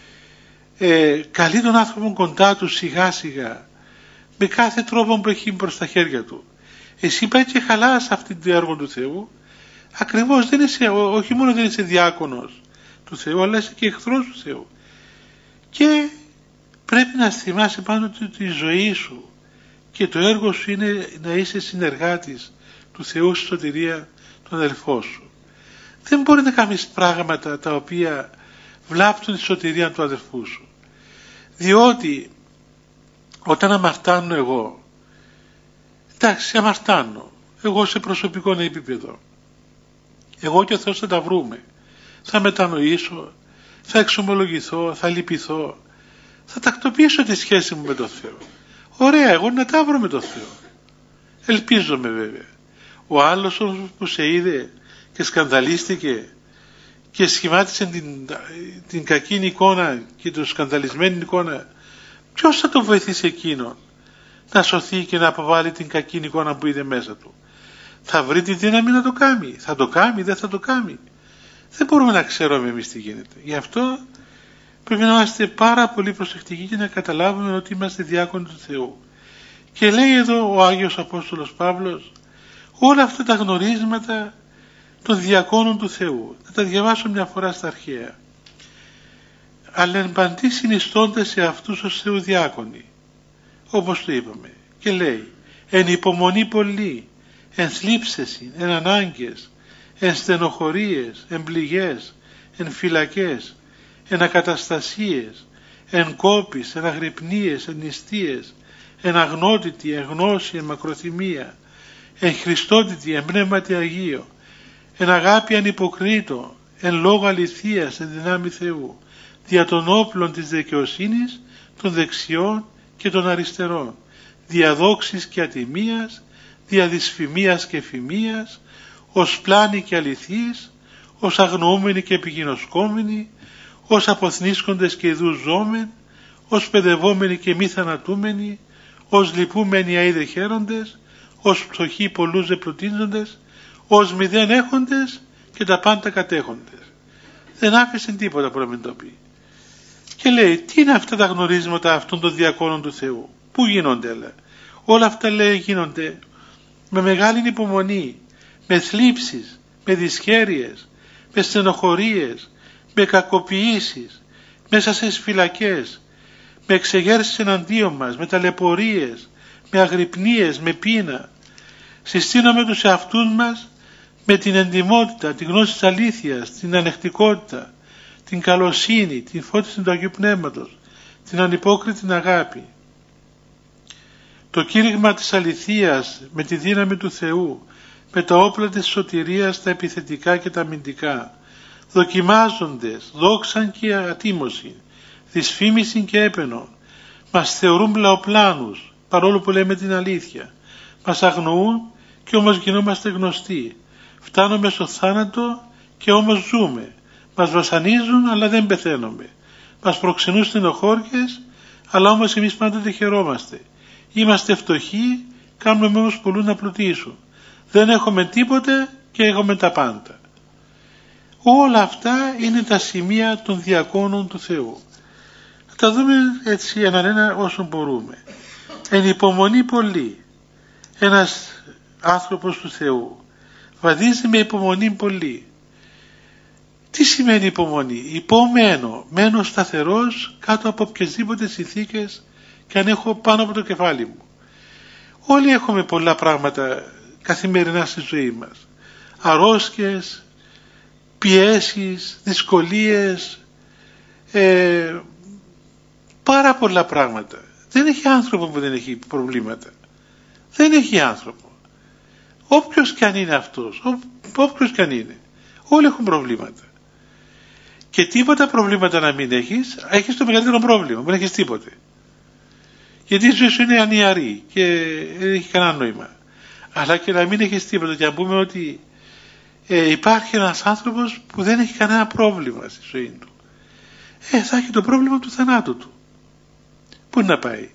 [SPEAKER 1] ε, καλεί τον άνθρωπο κοντά του σιγά σιγά, με κάθε τρόπο που έχει προς τα χέρια του. Εσύ πάει και χαλάς αυτή το έργο του Θεού, ακριβώς δεν είσαι, όχι μόνο δεν είσαι διάκονος του Θεού, αλλά είσαι και εχθρός του Θεού. Και πρέπει να θυμάσαι πάνω ότι τη ζωή σου και το έργο σου είναι να είσαι συνεργάτης του Θεού στη σωτηρία των αδελφών σου. Δεν μπορεί να κάνεις πράγματα τα οποία βλάπτουν τη σωτηρία του αδελφού σου. Διότι όταν αμαρτάνω εγώ, εντάξει αμαρτάνω, εγώ σε προσωπικό επίπεδο, εγώ και ο Θεός θα τα βρούμε, θα μετανοήσω, θα εξομολογηθώ, θα λυπηθώ, θα τακτοποιήσω τη σχέση μου με τον Θεό. Ωραία, εγώ να τα βρω με τον Θεό. Ελπίζομαι βέβαια. Ο άλλος που σε είδε και σκανδαλίστηκε και σχημάτισε την, την κακή εικόνα και την σκανδαλισμένη εικόνα, ποιος θα τον βοηθήσει εκείνον να σωθεί και να αποβάλει την κακή εικόνα που είδε μέσα του? Θα βρει τη δύναμη να το κάνει, θα το κάνει, δεν θα το κάνει? Δεν μπορούμε να ξέρουμε εμείς τι γίνεται. Γι' αυτό πρέπει να είμαστε πάρα πολύ προσεκτικοί και να καταλάβουμε ότι είμαστε διάκονοι του Θεού. Και λέει εδώ ο Άγιος Απόστολος Παύλος όλα αυτά τα γνωρίσματα των διακόνων του Θεού. Θα τα διαβάσω μια φορά στα αρχαία. Αλλά εν παντή συνιστώντας σε αυτούς ως Θεουδιάκονοι, όπως το είπαμε, και λέει εν υπομονή πολλή, εν θλίψεσιν, εν ανάγκες, εν στενοχωρίες, εν πληγές, εν φυλακές, εν ακαταστασίες, εν κόπης, εν αγρυπνίες, εν νηστείες, εν αγνότητη, εν γνώση, εν μακροθυμία, εν χριστότητη, εν πνεύματι Αγίο, εν αγάπη ανυποκρίτω, εν λόγω αληθείας, εν δυνάμει Θεού, δια των όπλων της δικαιοσύνης, των δεξιών και των αριστερών, δια δόξης και ατιμίας, δια δυσφημίας και φημίας, ως πλάνη και αληθείς, ως αγνοούμενοι και επιγινοσκόμενοι, ως αποθνίσκοντες και ιδούς ζώμεν, ως παιδευόμενοι και μη θανατούμενοι, ως λυπούμενοι αίδε χαίροντες, ως πτωχοί πολλούς επλουτίζοντες, ως μηδέν έχοντες και τα πάντα κατέχοντες. Δεν άφησε τίποτα που να μην το πει. Και λέει, τι είναι αυτά τα γνωρίσματα αυτών των διακόνων του Θεού? Πού γίνονται? Λέει. Όλα αυτά λέει γίνονται με μεγάλη υπομονή, με θλίψεις, με δυσχέρειες, με στενοχωρίες, με κακοποιήσεις, μέσα σε φυλακές, με εξεγέρσεις εναντίον μας, με ταλαιπωρίες, με αγρυπνίες, με πείνα. Συστήνουμε τους εαυτούς μας με την εντιμότητα, τη γνώση της αλήθειας, την ανεκτικότητα, την καλοσύνη, την φώτιση του Αγίου Πνεύματος, την ανυπόκριτη αγάπη. Το κήρυγμα της αληθείας με τη δύναμη του Θεού, με τα όπλα της σωτηρίας, τα επιθετικά και τα αμυντικά, δοκιμάζοντες, δόξαν και ατίμωση, δυσφήμιση και έπαινο, μας θεωρούν πλαοπλάνους, παρόλο που λέμε την αλήθεια, μας αγνοούν και όμως γινόμαστε γνωστοί, φτάνουμε στο θάνατο και όμως ζούμε, μας βασανίζουν αλλά δεν πεθαίνουμε, μας προξενούν στενοχώριες αλλά όμως εμείς πάντοτε χαιρόμαστε, είμαστε φτωχοί, κάνουμε όμως πολλούς να πλουτίσουν, δεν έχουμε τίποτε και έχουμε τα πάντα. Όλα αυτά είναι τα σημεία των διακόνων του Θεού. Θα τα δούμε έτσι έναν ένα όσο μπορούμε. Εν υπομονή πολύ. Ένας άνθρωπος του Θεού βαδίζει με υπομονή πολύ. Τι σημαίνει υπομονή? Υπομένω, μένω σταθερός κάτω από οποιασδήποτε συνθήκες και αν έχω πάνω από το κεφάλι μου. Όλοι έχουμε πολλά πράγματα καθημερινά στη ζωή μας. Αρρώσκες, πιέσεις, δυσκολίες, ε, πάρα πολλά πράγματα. Δεν έχει άνθρωπο που δεν έχει προβλήματα. Δεν έχει άνθρωπο. Όποιος κι αν είναι αυτός, ό, όποιος κι αν είναι. Όλοι έχουν προβλήματα. Και τίποτα προβλήματα να μην έχεις, έχεις το μεγαλύτερο πρόβλημα, δεν έχεις τίποτε. Γιατί η ζωή σου είναι ανιαρή και δεν έχει κανένα νόημα. Αλλά και να μην έχεις τίποτα και να πούμε ότι ε, υπάρχει ένας άνθρωπος που δεν έχει κανένα πρόβλημα στη ζωή του. Ε, θα έχει το πρόβλημα του θανάτου του. Πού να πάει?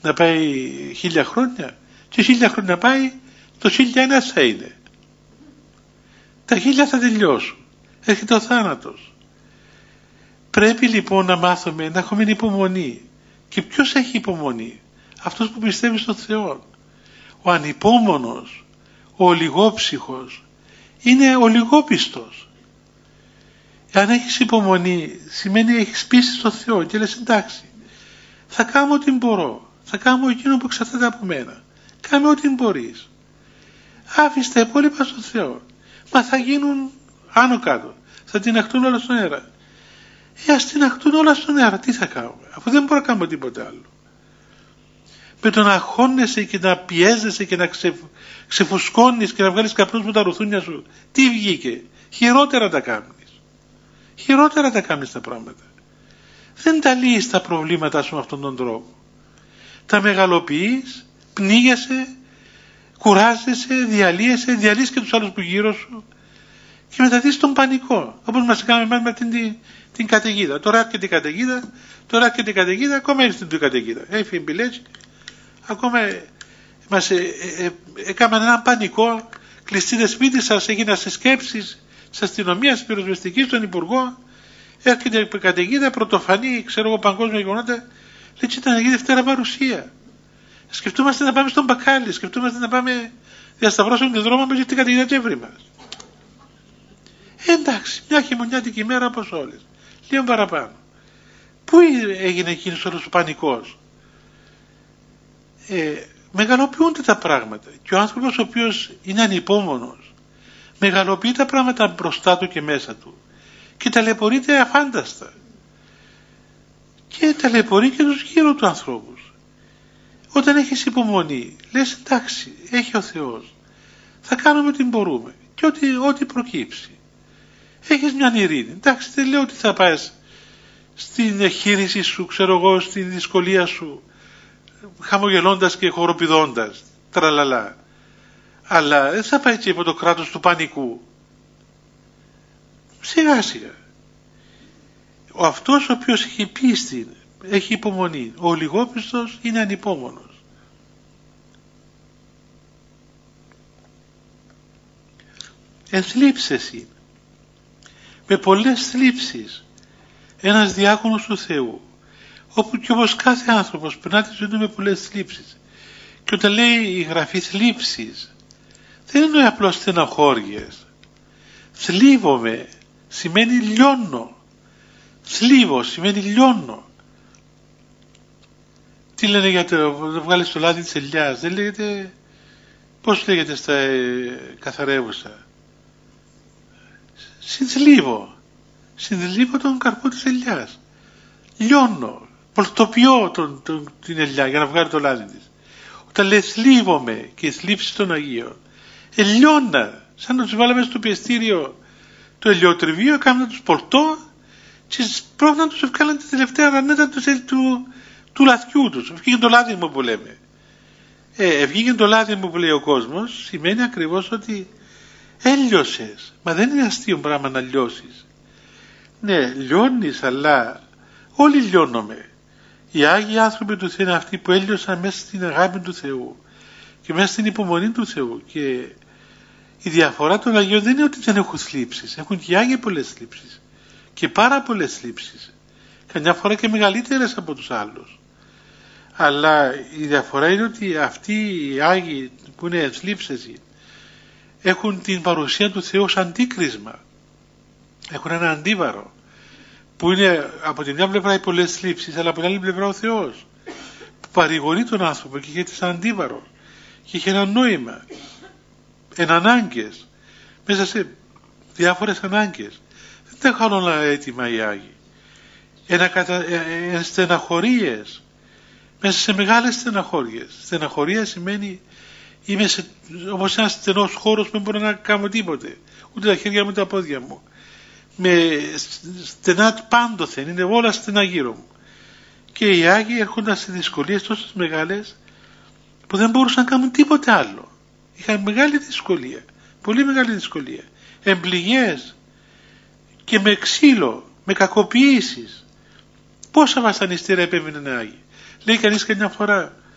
[SPEAKER 1] να πάει χίλια χρόνια, και χίλια χρόνια πάει, το χίλια ένα θα είναι. Τα χίλια θα τελειώσουν. Έρχεται ο θάνατος. Πρέπει λοιπόν να μάθουμε να έχουμε υπομονή. Και ποιος έχει υπομονή? Αυτός που πιστεύει στον Θεό. Ο ανυπόμονος, ο ολιγόψυχος είναι ολιγόπιστος. Αν έχεις υπομονή σημαίνει έχεις πίστη στον Θεό και λες εντάξει, θα κάνω ό,τι μπορώ, θα κάνω εκείνο που εξαρτάται από μένα. Κάνε ό,τι μπορείς. Άφησε τα υπόλοιπα στον Θεό. Μα θα γίνουν άνω κάτω. Θα τιναχτούν όλα στον αέρα. Ε, ας τιναχτούν όλα στον αέρα. Τι θα κάνουμε, αφού δεν μπορώ να κάνουμε τίποτε άλλο. Με το να αγχώνεσαι και να πιέζεσαι και να ξε, ξεφουσκώνεις και να βγάλεις καπνούς με τα ρουθούνια σου, τι βγήκε? Χειρότερα τα κάνεις. Χειρότερα τα κάνεις τα πράγματα. Δεν τα λύεις τα προβλήματά σου με αυτόν τον τρόπο. Τα μεγαλοποιείς, πνίγεσαι, κουράζεσαι, διαλύεσαι, διαλύεις και τους άλλους που γύρω σου και μεταδείς τον πανικό. Όπως μας κάνουμε με την, την, την καταιγίδα. Τώρα έρχεται η καταιγίδα, τώρα έρχεται η καταιγίδα, ακόμα έρχεται την καταιγίδα. Έφυγε μπιλέτσι, ακόμα μας ε, ε, ε, έκαναν έναν πανικό, κλειστείτε σπίτι σας, έγιναν σε σκέψεις της αστυνομίας, της πυροσβεστικής, στον Υπουργό. Έρχεται η καταιγίδα, πρωτοφανή, ξέρω εγώ, παγκόσμια γεγονότα. Λέει, ήταν να γίνει Δευτέρα παρουσία. Σκεφτούμαστε να πάμε στον μπακάλι, σκεφτούμαστε να πάμε διασταυρώσουμε τον δρόμο με την καταιγίδα Τζεύρη μας. Ε, εντάξει, μια χειμωνιάτικη ημέρα όπως όλες. Λίγο παραπάνω. Πού έγινε εκείνος όλος ο πανικός? Ε, μεγαλοποιούνται τα πράγματα. Και ο άνθρωπος ο οποίος είναι ανυπόμονος μεγαλοποιεί τα πράγματα μπροστά του και μέσα του και ταλαιπωρείται αφάνταστα. Και ταλαιπωρεί και τους γύρω του ανθρώπους. Όταν έχεις υπομονή, λες εντάξει, έχει ο Θεός, θα κάνουμε ό,τι μπορούμε και ό,τι, ό,τι προκύψει. Έχεις μια ειρήνη. Εντάξει, δεν λέω ότι θα πας στην εγχείρηση σου, ξέρω εγώ, στην δυσκολία σου, χαμογελώντας και χοροπηδώντας, τραλαλά. Αλλά δεν θα πάει και από το κράτος του πανικού. Σιγά σιγά. Ο αυτός ο οποίος έχει πίστη, έχει υπομονή. Ο ολιγόπιστος είναι ανυπόμονος. Ενθλίψες είναι. Με πολλές θλίψεις. Ένας διάκονος του Θεού, όπου και όπως κάθε άνθρωπος περνά τη ζωή του με πολλές θλίψεις. Και όταν λέει η Γραφή θλίψεις, δεν εννοεί απλώς στεναχώριες. Θλίβομαι σημαίνει λιώνω. Θλίβω σημαίνει λιώνω. Τι λένε για το βγάλεις το λάδι της ελιάς? Δεν λέγεται, πώς λέγεται στα ε, καθαρεύουσα? Συνθλίβω. Συνθλίβω τον καρπό της ελιάς. Λιώνω. Πολτοποιώ τον, τον, την ελιά για να βγάλει το λάδι της. Όταν λέει θλίβομαι και η θλίψη των Αγίων, ελιώνα, σαν να τους βάλαμε στο πιεστήριο το ελιοτριβείο, έκανα τους πολτώ και πρόκειται να τους ευκάλαν τη τελευταία ρανέτα του, του, του λαθιού τους. Βγήκε το λάδι μου που λέμε. Ε, βγήκε το λάδι μου που λέει ο κόσμος, σημαίνει ακριβώς ότι έλειωσες. Μα δεν είναι αστείο πράγμα να λιώσεις. Ναι, λιώνεις, αλλά όλοι λιώνουμε. Οι Άγιοι άνθρωποι του Θεού είναι αυτοί που έλειωσαν μέσα στην αγάπη του Θεού και μέσα στην υπομονή του Θεού. Και η διαφορά των Αγίων δεν είναι ότι δεν έχουν θλίψεις. Έχουν και οι Άγιοι πολλές θλίψεις και πάρα πολλές θλίψεις. Καμιά φορά και μεγαλύτερες από τους άλλους. Αλλά η διαφορά είναι ότι αυτοί οι Άγιοι που είναι θλίψες έχουν την παρουσία του Θεού ως αντίκρισμα. Έχουν ένα αντίβαρο που είναι από την μια πλευρά οι πολλές θλίψεις, αλλά από την άλλη πλευρά ο Θεός που παρηγορεί τον άνθρωπο και έχει σαν αντίβαρο και έχει ένα νόημα, εν ανάγκες, μέσα σε διάφορες ανάγκες. Δεν τα είχαν όλα έτοιμα οι Άγιοι. Ένα κατα... εν στεναχωρίες, μέσα σε μεγάλες στεναχώριες. Στεναχωρία σημαίνει είμαι σε... όπως ένας στενός χώρος που δεν μπορώ να κάνω τίποτε, ούτε τα χέρια μου ούτε τα πόδια μου, με στενά πάντοθεν, είναι όλα στενά γύρω μου. Και οι Άγιοι έρχονταν σε δυσκολίες τόσο μεγάλες που δεν μπορούσαν να κάνουν τίποτε άλλο. Είχαν μεγάλη δυσκολία, πολύ μεγάλη δυσκολία, εμπληγές και με ξύλο, με κακοποιήσεις. Πόσα βασανιστήρια επέβαιναν Άγιοι. Λέει κανείς καμιά φορά,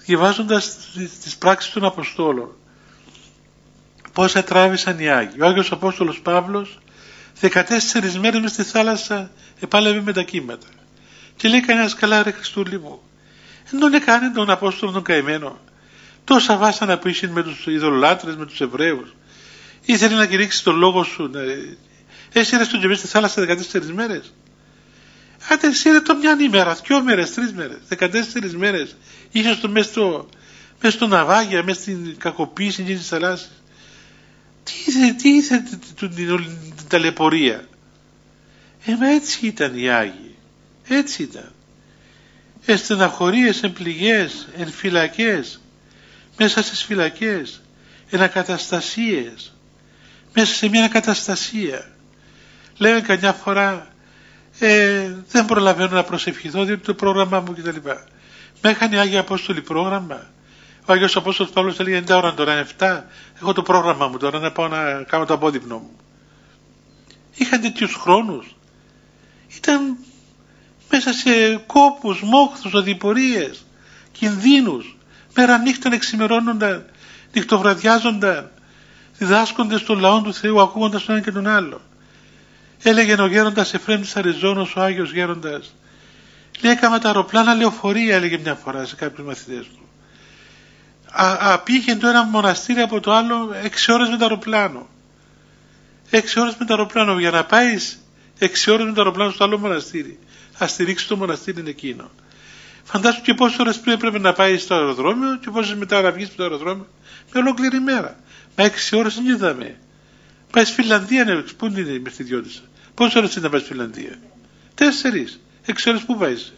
[SPEAKER 1] διαβάζοντας τις πράξεις των Αποστόλων, πόσα τράβησαν οι Άγιοι. Ο Άγιος Απόστολος Παύλος δεκατέσσερις μέρες μες στη θάλασσα επάλευε με τα κύματα. Και λέει κανένας, καλά ρε Χριστούλη μου, δεν τον έκανε τον Απόστολο τον καημένο. Τόσα βάσανα που είσαι με τους ειδωλολάτρες, με τους Εβραίους. Ήθελε να κηρύξει τον λόγο σου. Να... Εσύ ρε τον και μες στη θάλασσα δεκατέσσερις μέρες. Άντε εσύ ρε το μια ημέρα, δυο μέρες, τρεις μέρες, δεκατέσσερις μέρες. Είσαι στο, μες, στο, μες στο ναυάγια, μες στην κακοποίηση της θαλάσσης. Τι ήθελε, τι ήθελε την ταλαιπωρία. Ε, μα έτσι ήταν οι Άγιοι. Έτσι ήταν. Εν στεναχωρίες, εν πληγές, εν φυλακές, μέσα στις φυλακές, εν ακαταστασίες, μέσα σε μια ακαταστασία. Λέμε καμιά φορά, ε, δεν προλαβαίνω να προσευχηθώ διότι το πρόγραμμά μου κτλ. Με είχαν οι Άγιοι Απόστολοι πρόγραμμα. Ο Άγιος Απόστολος Παύλος έλεγε εννιά ώρα τώρα, είναι εφτά. Έχω το πρόγραμμά μου τώρα να πάω να κάνω το απόδειπνο μου. Είχαν τέτοιους χρόνους. Ήταν μέσα σε κόπους, μόχθους, οδηπορίες, κινδύνους. Μέρα νύχτα εξημερώνονταν, νυχτοβραδιάζονταν, διδάσκοντες των λαών του Θεού, ακούγοντας τον ένα και τον άλλο. Έλεγε ο γέροντας Εφραίμ της Αριζώνος, ο Άγιος Γέροντας. Λέει, έκανα τα αεροπλάνα λεωφορεία, έλεγε μια φορά σε κάποιους μαθητές του. Α, α, πήγαινε το ένα μοναστήρι από το άλλο έξι ώρες με το αεροπλάνο. Έξι ώρες με το αεροπλάνο για να πάει έξι ώρες με το αεροπλάνο στο άλλο μοναστήρι. Θα στηρίξει το μοναστήρι εκείνο. Φαντάσου και πόσες ώρες πριν πρέπει να πάει στο αεροδρόμιο και πόσες μετά να βγεις στο αεροδρόμιο. Με ολόκληρη μέρα. Μα έξι ώρες δεν είδαμε. Πάει στη Φιλανδία, ναι, πού είναι η μεθυδιώτησα. Πόσες ώρες είναι να πάει στη Φιλανδία. Τέσσερις. Έξι ώρες πού πάει.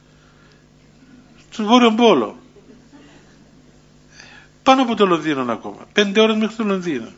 [SPEAKER 1] Στον Βόρειο Πόλο. Πάνω από το Λονδίνο ακόμα. Πέντε ώρες μέχρι το Λονδίνο.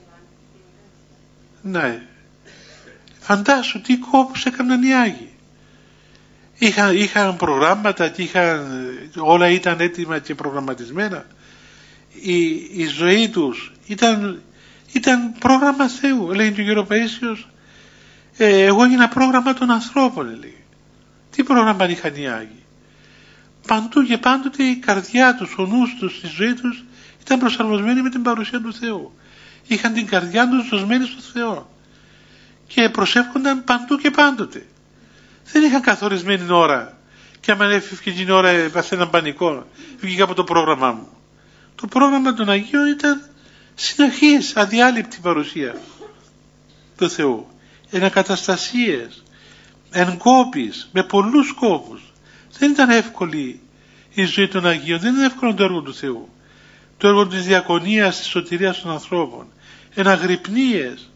[SPEAKER 1] Ναι. Φαντάσου τι κόπους έκαναν οι Άγιοι. Είχαν, είχαν προγράμματα και είχαν, όλα ήταν έτοιμα και προγραμματισμένα. Η, η ζωή τους ήταν, ήταν πρόγραμμα Θεού. Λέει και ο Γερο Παΐσιος, ε, εγώ έγινα πρόγραμμα των ανθρώπων. Λέει. Τι πρόγραμμα είχαν οι Άγιοι. Παντού και πάντοτε η καρδιά τους, ο νους τους, η ζωή τους ήταν προσαρμοσμένη με την παρουσία του Θεού. Είχαν την καρδιά τους δοσμένη στο Θεό και προσεύχονταν παντού και πάντοτε. Δεν είχαν καθορισμένη ώρα και άμα έφυγε την ώρα παθαίναν πανικό. Βγήκα από το πρόγραμμά μου. Το πρόγραμμα των Αγίων ήταν συνεχής, αδιάλειπτη παρουσία του Θεού. Εν ακαταστασίες, εν κόπης, με πολλούς κόπους. Δεν ήταν εύκολη η ζωή των Αγίων, δεν είναι εύκολο το έργο του Θεού. Το έργο της διακονίας, της σωτηρίας των ανθρώπων. Εν αγρυπνίες,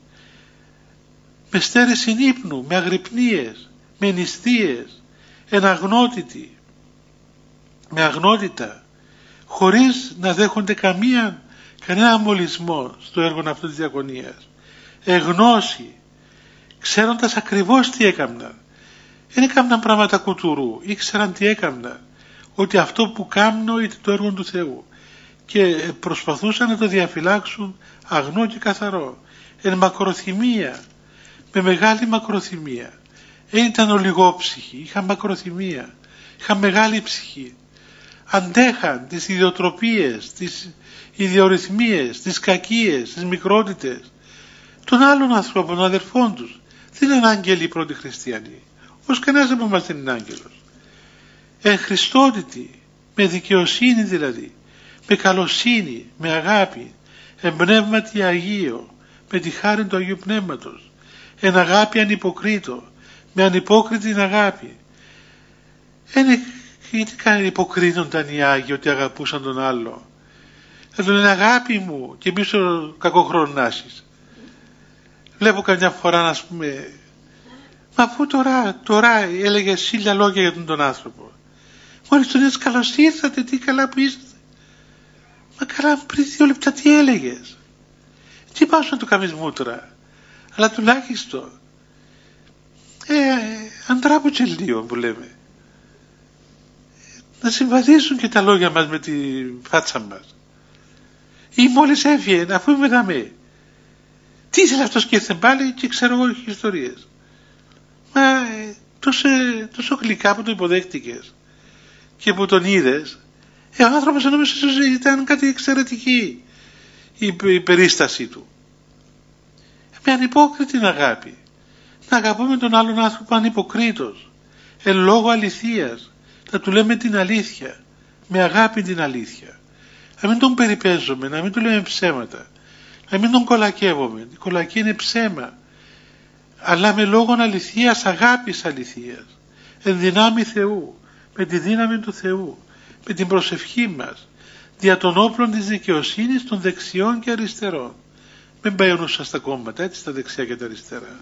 [SPEAKER 1] με στέρεση ύπνου, με αγρυπνίες, με νηστείες, εν αγνότητη, με αγνότητα, χωρίς να δέχονται καμία, κανένα μολυσμό στο έργο αυτό της διακονίας. Εγνώση, ξέροντας ακριβώς τι έκαναν. Δεν έκαναν πράγματα κουτουρού, ήξεραν τι έκαναν, ότι αυτό που κάνουν ήταν το έργο του Θεού και προσπαθούσαν να το διαφυλάξουν αγνό και καθαρό. Εν μακροθυμία, με μεγάλη μακροθυμία. Δεν ήταν ολιγόψυχοι, είχαν μακροθυμία, είχαν μεγάλη ψυχή. Αντέχαν τις ιδιοτροπίες, τις ιδιορυθμίες, τις κακίες, τις μικρότητες των άλλων ανθρώπων, των αδερφών τους. Δεν είναι άγγελοι οι πρώτοι χριστιανοί. Ως κανένας από εμάς δεν είναι άγγελος. Εν Χριστότητη, με δικαιοσύνη δηλαδή, με καλοσύνη, με αγάπη, εν πνεύματι Αγίο, με τη χάρη του Αγίου Πνεύματος, εν αγάπη ανυποκρίτω, με ανυπόκριτη αγάπη. Είναι, γιατί κάνει υποκρίνονταν οι Άγιοι ότι αγαπούσαν τον άλλο. Θα τον λένε αγάπη μου και εμείς ο κακοχρονάσεις. Βλέπω καμιά φορά να πούμε, μα αφού τώρα, τώρα έλεγε χίλια λόγια για τον, τον άνθρωπο. Μόλις τον είδες καλώς ήρθατε, τι καλά που είστε. Μα καλά πριν δύο λεπτά τι έλεγες. Τι πας να το κάνεις μούτρα. Αλλά τουλάχιστον ε, αντράπουτσε λίγο που λέμε. Να συμβαδίσουν και τα λόγια μας με τη φάτσα μας. Ή μόλις έφυγε, αφού είμαι δαμέ. Τι ήθελε αυτός και ήρθε πάλι και ξέρω εγώ ιστορίες. Μα ε, τόσο, τόσο γλυκά που το υποδέχτηκες και που τον είδες, Ε, ο άνθρωπος νόμιζε ότι ήταν κάτι εξαιρετική η, η περίστασή του. Με ανυπόκριτη αγάπη. Να αγαπούμε τον άλλον άνθρωπο ανυποκρίτως, εν λόγω αληθείας, να του λέμε την αλήθεια, με αγάπη την αλήθεια. Να μην τον περιπέζουμε, να μην του λέμε ψέματα, να μην τον κολακεύουμε. Η κολακή είναι ψέμα, αλλά με λόγω αληθείας, αγάπης αληθείας, εν δυνάμει Θεού, με τη δύναμη του Θεού, με την προσευχή μας, δια των όπλων της δικαιοσύνης των δεξιών και αριστερών. Μην πάει ο νους σας στα κόμματα, έτσι, στα δεξιά και τα αριστερά.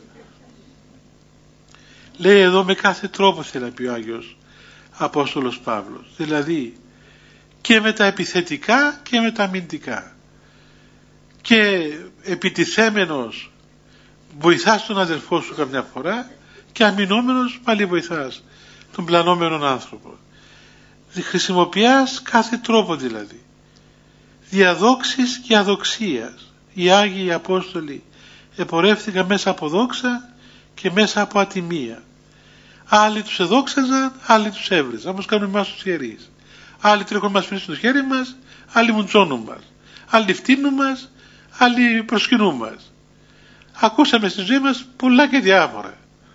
[SPEAKER 1] Λέει εδώ με κάθε τρόπο, θέλει να πει ο Άγιος Απόστολος Παύλος, δηλαδή και με τα επιθετικά και με τα αμυντικά. Και επιτιθέμενος βοηθάς τον αδελφό σου καμιά φορά και αμυνόμενος πάλι βοηθάς τον πλανόμενον άνθρωπο. Χρησιμοποιάς κάθε τρόπο δηλαδή. Διαδόξης και αδοξίας. Οι Άγιοι οι Απόστολοι επορεύθηκαν μέσα από δόξα και μέσα από ατιμία. Άλλοι τους εδόξαζαν, άλλοι τους έβριζαν, όπως κάνουμε εμάς τους ιερείς. Άλλοι τρέχουν μας πίσω στο χέρι μας, άλλοι μουντσώνουν μας. Άλλοι φτύνουν μας, άλλοι προσκυνούν μας. Ακούσαμε στη ζωή μας πολλά και διάφορα.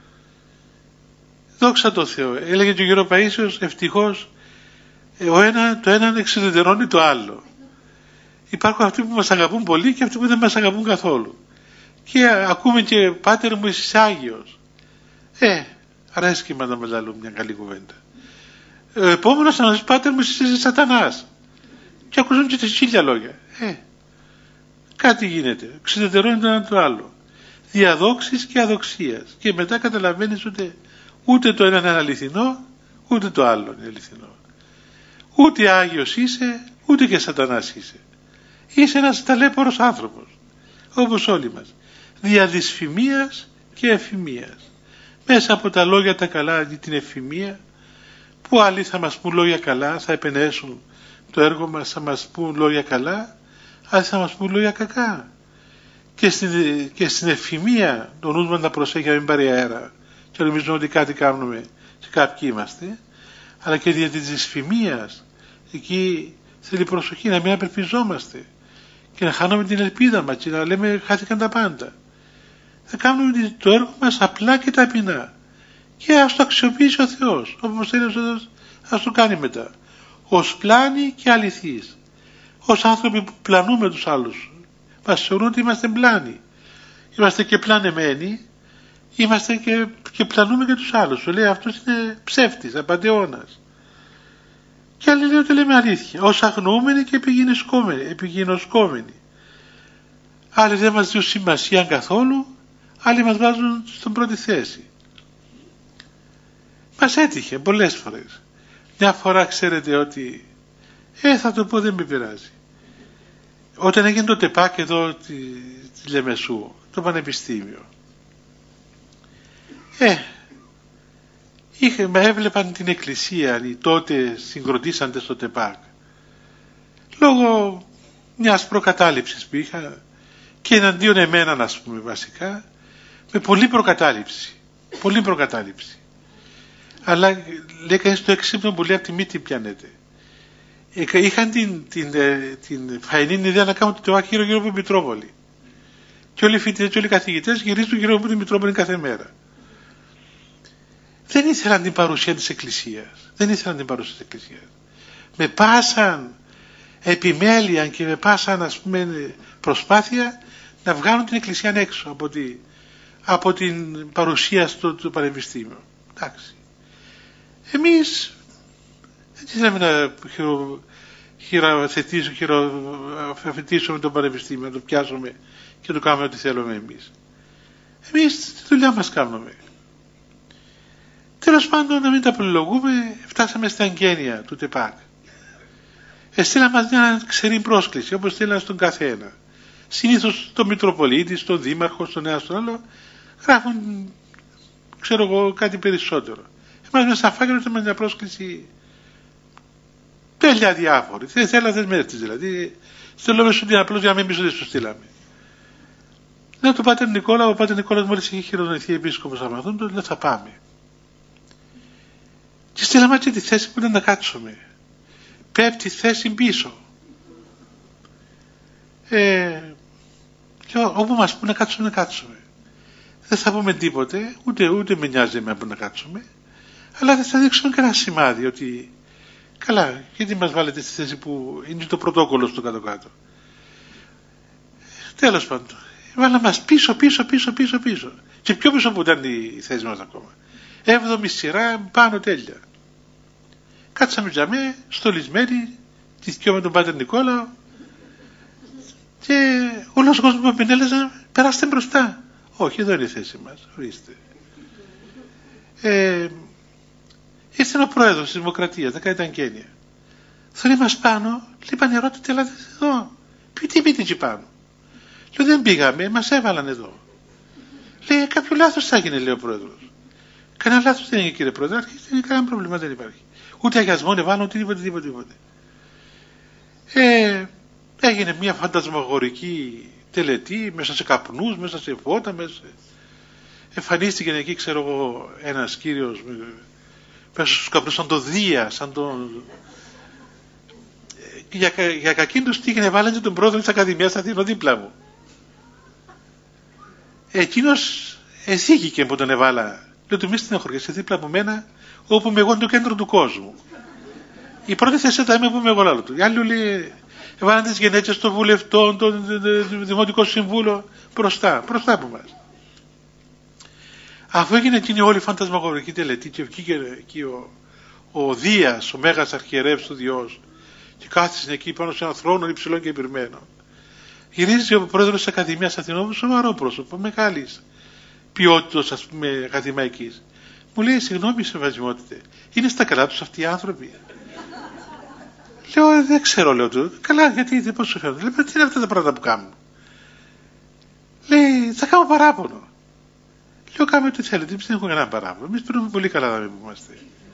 [SPEAKER 1] Δόξα τω Θεώ. Έλεγε και ο γερο Παΐσιος, ευτυχώς ο ένα, το ένα εξουδετερώνει το άλλο. Υπάρχουν αυτοί που μας αγαπούν πολύ και αυτοί που δεν μας αγαπούν καθόλου. Και ακούμε και πάτερ μου είσαι Άγιος. Ε, αρέσκει με να με μια καλή κουβέντα. Ο επόμενος θα μας πει πάτερ μου είσαι Σατανάς. Και ακούσουν και τα χίλια λόγια. Ε, κάτι γίνεται. Εξουδετερώνει το ένα το άλλο. Διαδόξης και αδοξίας. Και μετά καταλαβαίνεις ούτε, ούτε το ένα είναι αληθινό, ούτε το άλλο είναι αληθινό. Ούτε Άγιος είσαι, ούτε και Σατανάς είσαι. Είσαι ένας ταλέπορος άνθρωπος, όπως όλοι μας. Δια δυσφημίας και εφημίας. Μέσα από τα λόγια τα καλά, την εφημία, που άλλοι θα μας πούν λόγια καλά, θα επενέσουν το έργο μας, θα μας πούν λόγια καλά, άλλοι θα μας πούν λόγια κακά. Και στην, και στην εφημία το νους μας να προσέχει να μην πάρει αέρα και νομίζουμε ότι κάτι κάνουμε και κάποιοι είμαστε, αλλά και δια της δυσφημίας εκεί θέλει προσοχή να μην απελπιζόμαστε και να χάνουμε την ελπίδα μας και να λέμε χάθηκαν τα πάντα. Θα κάνουμε το έργο μας απλά και ταπεινά και ας το αξιοποιήσει ο Θεός, όπως θέλει ο Θεός ας το κάνει μετά, ως πλάνη και αληθής, ως άνθρωποι που πλανούμε τους άλλους. Μας θεωρούν ότι είμαστε πλάνοι, είμαστε και πλανεμένοι, είμαστε και, και πλανούμε και τους άλλους. Σου λέει αυτός είναι ψεύτης, απατεώνας. Και άλλοι λέει ότι λέμε αλήθεια, ως αγνοούμενοι και επιγεινωσκόμενοι. Άλλοι δεν μας δίνουν σημασία καθόλου, άλλοι μας βάζουν στην πρώτη θέση. Μας έτυχε πολλές φορές. Μια φορά ξέρετε ότι ε θα το πω, δεν με πειράζει. Όταν έγινε το ΤΕΠΑΚ εδώ τη, τη Λεμεσού, το Πανεπιστήμιο, ε είχε, με έβλεπαν την εκκλησία, οι τότε συγκροτήσαντες στο ΤΕΠΑΚ, λόγω μιας προκατάληψης που είχα και εναντίον εμέναν, ας πούμε, βασικά, με πολλή προκατάληψη, πολλή προκατάληψη. Αλλά λέει κανείς το εξύπνο που λέει από τη μύτη πιάνεται. Είχαν την, την, την, την φαϊνή ιδέα να κάνουν το ΤΕΠΑΚ γύρω γύρω από την Μητρόπολη. Και όλοι οι φοιτητές και όλοι οι καθηγητές γυρίζουν γύρω από την Μητρόπολη κάθε μέρα. Δεν ήθελαν την παρουσία της Εκκλησίας. Δεν ήθελαν την παρουσία της Εκκλησίας. Με πάσαν επιμέλεια και με πάσαν, ας πούμε, προσπάθεια να βγάλουν την Εκκλησία έξω από, τη, από την παρουσία στο, στο Πανεπιστήμιο. Εντάξει. Εμείς δεν θέλαμε να χειρο, χειροθετήσουμε, χειροθετήσουμε το Πανεπιστήμιο, να το πιάσουμε και το κάνουμε ό,τι θέλουμε εμείς. Εμείς τη δουλειά μας κάνουμε. Τέλος πάντων, να μην τα πολυλογούμε, φτάσαμε στα εγγένεια του ΤΕΠΑΚ. Εστήλαν μας μια ξερή πρόσκληση, όπως στείλαν στον καθένα. Συνήθως στον Μητροπολίτη, στον Δήμαρχο, στον ένα, στον άλλο, γράφουν, ξέρω εγώ, κάτι περισσότερο. Εμάς μέσα φάκελο ήταν μια πρόσκληση τέλεια διάφορη. Δεν θέλατε με έρθεις δηλαδή. Στέλνουμε σου την απλώς για να μην πεις ότι σου στείλαμε. Λέω τον Πάτερ Νικόλα, ο Πάτερ Νικόλας μόλις είχε χειρονομηθεί επίσκοπος Αμαθών, του λέω θα πάμε. Και στείλαμε και τη θέση που ήταν να κάτσουμε. πέφτει θέση πίσω. Ε, λέω, όπου μας πούνε να κάτσουμε, να κάτσουμε. Δεν θα πούμε τίποτε, ούτε, ούτε με νοιάζει με που να κάτσουμε, αλλά δεν θα δείξουμε και ένα σημάδι ότι καλά, γιατί μας βάλετε στη θέση που είναι το πρωτόκολλο στο κάτω-κάτω. Τέλος πάντων, βάλα μας πίσω, πίσω, πίσω, πίσω, πίσω. Και πιο πίσω που ήταν η θέση μας ακόμα. Έβδομη σειρά, πάνω τέλεια. Κάτσαμε τζαμέ, στολισμένοι, τη θκυο με τον Πάτερ Νικόλαο, και όλος ο κόσμος που απενέλεζαν, περάστε μπροστά. Όχι, εδώ είναι η θέση μας, ορίστε. Ε, ήρθε ο πρόεδρος της Δημοκρατίας, δεν ήταν Κένια. Θέλει μας πάνω, είπαν οι ερώτητοι, ελάτε εδώ. Τι πείτε εκεί πάνω. Λέω, δεν πήγαμε, μας έβαλαν εδώ. Λέει, κάποιο λάθος θα έγινε, λέει ο πρόεδρος. Κανένα λάθος δεν έγινε, κύριε πρόεδρε, αρχίστε, δεν είναι κανένα πρόβλημα, δεν υπάρχει. Ούτε αγιασμό, δεν βάλουν, τίποτε, τίποτε, τίποτε. Ε, έγινε μια φαντασμαγορική τελετή, μέσα σε καπνούς, μέσα σε φώτα, μέσα σε... Εμφανίστηκε εκεί, ξέρω εγώ, ένας κύριος μέσα στους καπνούς, σαν το Δία, σαν το... Για, για κακήν τους τύχη βάλανε τον πρόεδρο της Ακαδημίας στα Αθήνο δίπλα μου. Εκείνος εθήκηκε που τον εβάλα. Λέω του μη στενοχωριέσαι δίπλα από μένα, όπου είμαι εγώ είναι το κέντρο του κόσμου. Η πρώτη θέση θα είμαι που είμαι εγώ άλλο του. Οι άλλοι λέει, έβαλαν τις γενέτσες των βουλευτών, το Δημοτικό Συμβούλιο, μπροστά, μπροστά από μας. Αφού έγινε εκείνη όλη η φαντασμαγορική τελετή και βγήκε εκεί ο, ο Δίας, ο Μέγας Αρχιερεύς του Διός, και κάθισε εκεί πάνω σε έναν θρόνο υψηλό και υπηρμένο. Γυρίζει ο πρόεδρος της Ακαδημίας Αθηνών, σοβαρό πρόσωπο, μεγάλης ποιότητας, ας πούμε, ακαδημαϊκής. Μου λέει, συγγνώμη, σεβασμιότητε, είναι στα καλά τους αυτοί οι άνθρωποι. Λέω, δεν ξέρω, λέω του. Καλά, γιατί, δεν πώς σου φαίνονται. Λέει, τι είναι αυτά τα πράγματα που κάνουν. Λέει, θα κάνω παράπονο. Λέω, κάμε ό,τι θέλετε, εμείς δεν έχουμε κανένα παράπονο. Εμείς πρέπει πολύ καλά να μην είμαστε.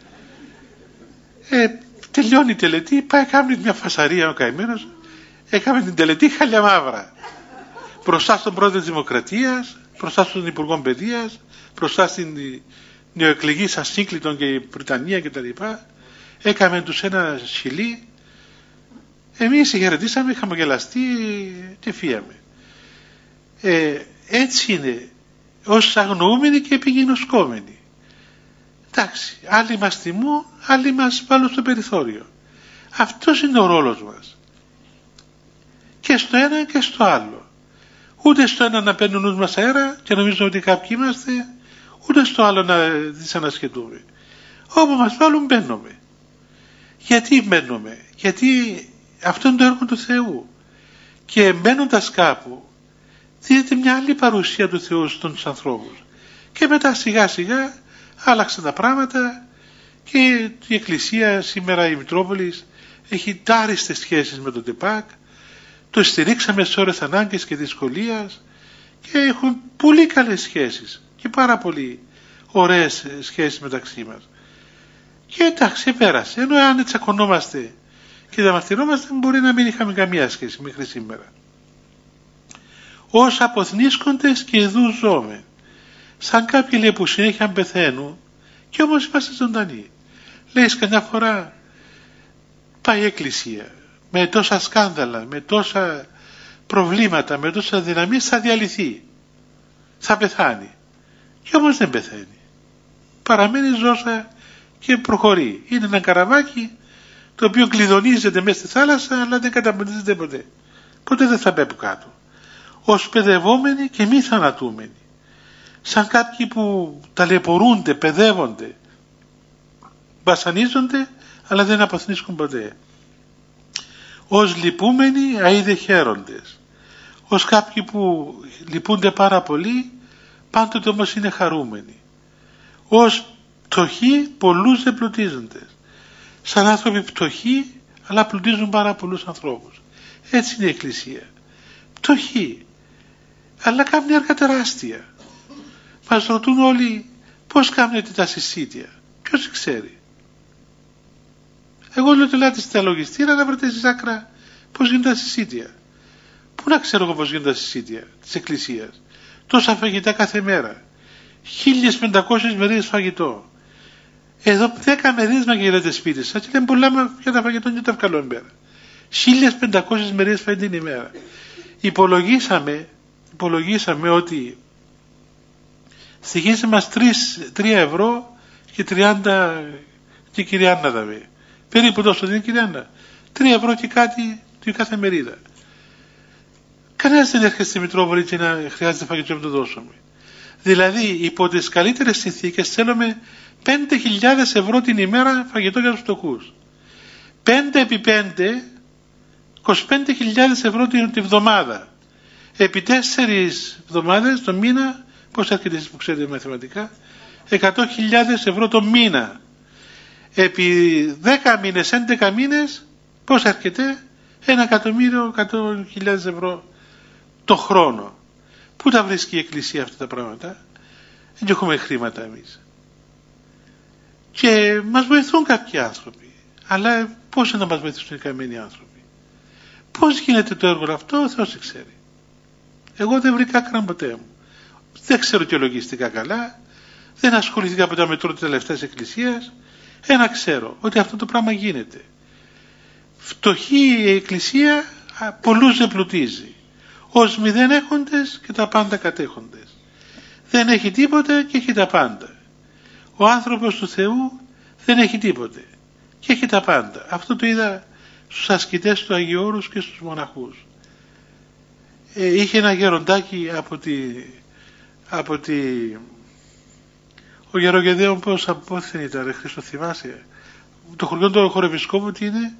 [SPEAKER 1] Ε, τελειώνει η τελετή, πάει κάνει μια φασαρία ο καημένος, έκαμε την τελετή χαλιά μαύρα. Μπροστά στον πρόεδρο της Δημοκρατίας, μπροστά στον Υπουργό Παιδείας, μπροστά στην νεοεκλεγή Ασύγκλιτον και η Βρυτανία κτλ. Έκαμε τους ένα σκυλί. Εμείς χαιρετήσαμε, χαμογελαστεί και φύγαμε. Ε, έτσι είναι ως αγνοούμενοι και επιγεινωσκόμενοι. Εντάξει, άλλοι μας τιμούν, άλλοι μας βάλουν στο περιθώριο. Αυτός είναι ο ρόλος μας. Και στο ένα και στο άλλο. Ούτε στο ένα να παίρνουν νους μας αέρα και νομίζουμε ότι κάποιοι είμαστε, ούτε στο άλλο να δυσανασχετούμε. Όπου μας βάλουν μπαίνουμε. Γιατί μπαίνουμε? Γιατί αυτό είναι το έργο του Θεού. Και μπαίνοντας κάπου δίνεται μια άλλη παρουσία του Θεού στους ανθρώπους. Και μετά σιγά σιγά άλλαξαν τα πράγματα και η Εκκλησία σήμερα, η Μητρόπολης, έχει τάριστες σχέσεις με το ΤΕΠΑΚ. Το στηρίξαμε σε ώρες ανάγκες και δυσκολίας και έχουν πολύ καλές σχέσεις και πάρα πολύ ωραίες σχέσεις μεταξύ μας. Και εντάξει, πέρασε. Ενώ αν τσακωνόμαστε και διαμαρτυρόμαστε, μπορεί να μην είχαμε καμία σχέση μέχρι σήμερα. Ως αποθνίσκοντες και ειδού ζώμε. Σαν κάποιοι λέει που συνέχεια πεθαίνουν και όμως είμαστε ζωντανοί. Λέει καμιά φορά πάει η Εκκλησία με τόσα σκάνδαλα, με τόσα προβλήματα, με τόσα δυναμίες θα διαλυθεί. Θα πεθάνει. Και όμως δεν πεθαίνει. Παραμένει ζώσα και προχωρεί. Είναι ένα καραβάκι το οποίο κλειδονίζεται μέσα στη θάλασσα αλλά δεν καταποντίζεται ποτέ. Ποτέ δεν θα πέφτει κάτω. Ως παιδευόμενοι και μη θανατούμενοι. Σαν κάποιοι που ταλαιπωρούνται, παιδεύονται, βασανίζονται αλλά δεν αποθνίσκουν ποτέ. Ως λυπούμενοι αίδε χαίροντες. Ως κάποιοι που λυπούνται πάρα πολύ πάντοτε όμως είναι χαρούμενοι. Ως πτωχοί πολλούς δεν πλουτίζονται. Σαν άνθρωποι πτωχοί αλλά πλουτίζουν πάρα πολλούς ανθρώπους. Έτσι είναι η Εκκλησία. Πτωχοί αλλά κάνει έργα τεράστια. Μας ρωτούν όλοι πώς κάνετε τα συσίτια. Ποιος ξέρει? Εγώ λέω τελάτε στα λογιστήρα να βρείτε στις άκρα πώς γίνονται τα συσίτια. Πού να ξέρω εγώ πώς γίνονται τα συσίτια της Εκκλησίας? Τόσα φαγητά κάθε μέρα. χίλιες πεντακόσιες μερίδες φαγητό. Εδώ δέκα μερίδες μαγειρεύετε σπίτι σας και λέμε πουλάμε για τα φαγητόν και τα ευκαλών μέρα. χίλιες πεντακόσιες μερίδες φάει την ημέρα. Υπολογίσαμε, υπολογίσαμε ότι στοιχίζει μας τρία ευρώ και τριάντα και κυρία Άννα δαμε. Περίπου τόσο δεν είναι κυρία Άννα. τρία ευρώ και κάτι και κάθε μερίδα. Κανένας δεν έρχεται στη Μητρόπολη και να χρειάζεται φαγητό να το δώσουμε. Δηλαδή υπό τις καλύτερες συνθήκες θέλουμε πέντε χιλιάδες ευρώ την ημέρα φαγητό για τους φτωχούς. πέντε επί πέντε, είκοσι πέντε χιλιάδες ευρώ την εβδομάδα. Επί τέσσερις εβδομάδες το μήνα, πώς έρχεται εσείς που ξέρετε μαθηματικά, εκατό χιλιάδες ευρώ το μήνα. Επί δέκα μήνες, έντεκα μήνες, πώς έρχεται, ένα εκατομμύριο, εκατό χιλιάδες ευρώ το χρόνο. Πού τα βρίσκει η Εκκλησία αυτά τα πράγματα? Δεν έχουμε χρήματα εμείς. Και μας βοηθούν κάποιοι άνθρωποι. Αλλά πώς να μας βοηθήσουν οι καμένοι άνθρωποι? Πώς γίνεται το έργο αυτό, ο Θεός ξέρει. Εγώ δεν βρήκα άκρα ποτέ μου. Δεν ξέρω και λογιστικά καλά. Δεν ασχολήθηκα ποτέ με το τελευταία εκκλησίας. Ένα ξέρω, ότι αυτό το πράγμα γίνεται. Φτωχή η Εκκλησία πολλούς δεν πλουτίζει. Ως μηδέν έχοντες και τα πάντα κατέχοντες. Δεν έχει τίποτε και έχει τα πάντα. Ο άνθρωπος του Θεού δεν έχει τίποτε και έχει τα πάντα. Αυτό το είδα στους ασκητές του Αγίου Όρους και στους μοναχούς. Ε, είχε ένα γεροντάκι από τη, από τη ο Γερογεδαίων, πώς απόθεν ήταν, Χρήστο θυμάσαι, το χωριό του χορευισκόπου τι είναι?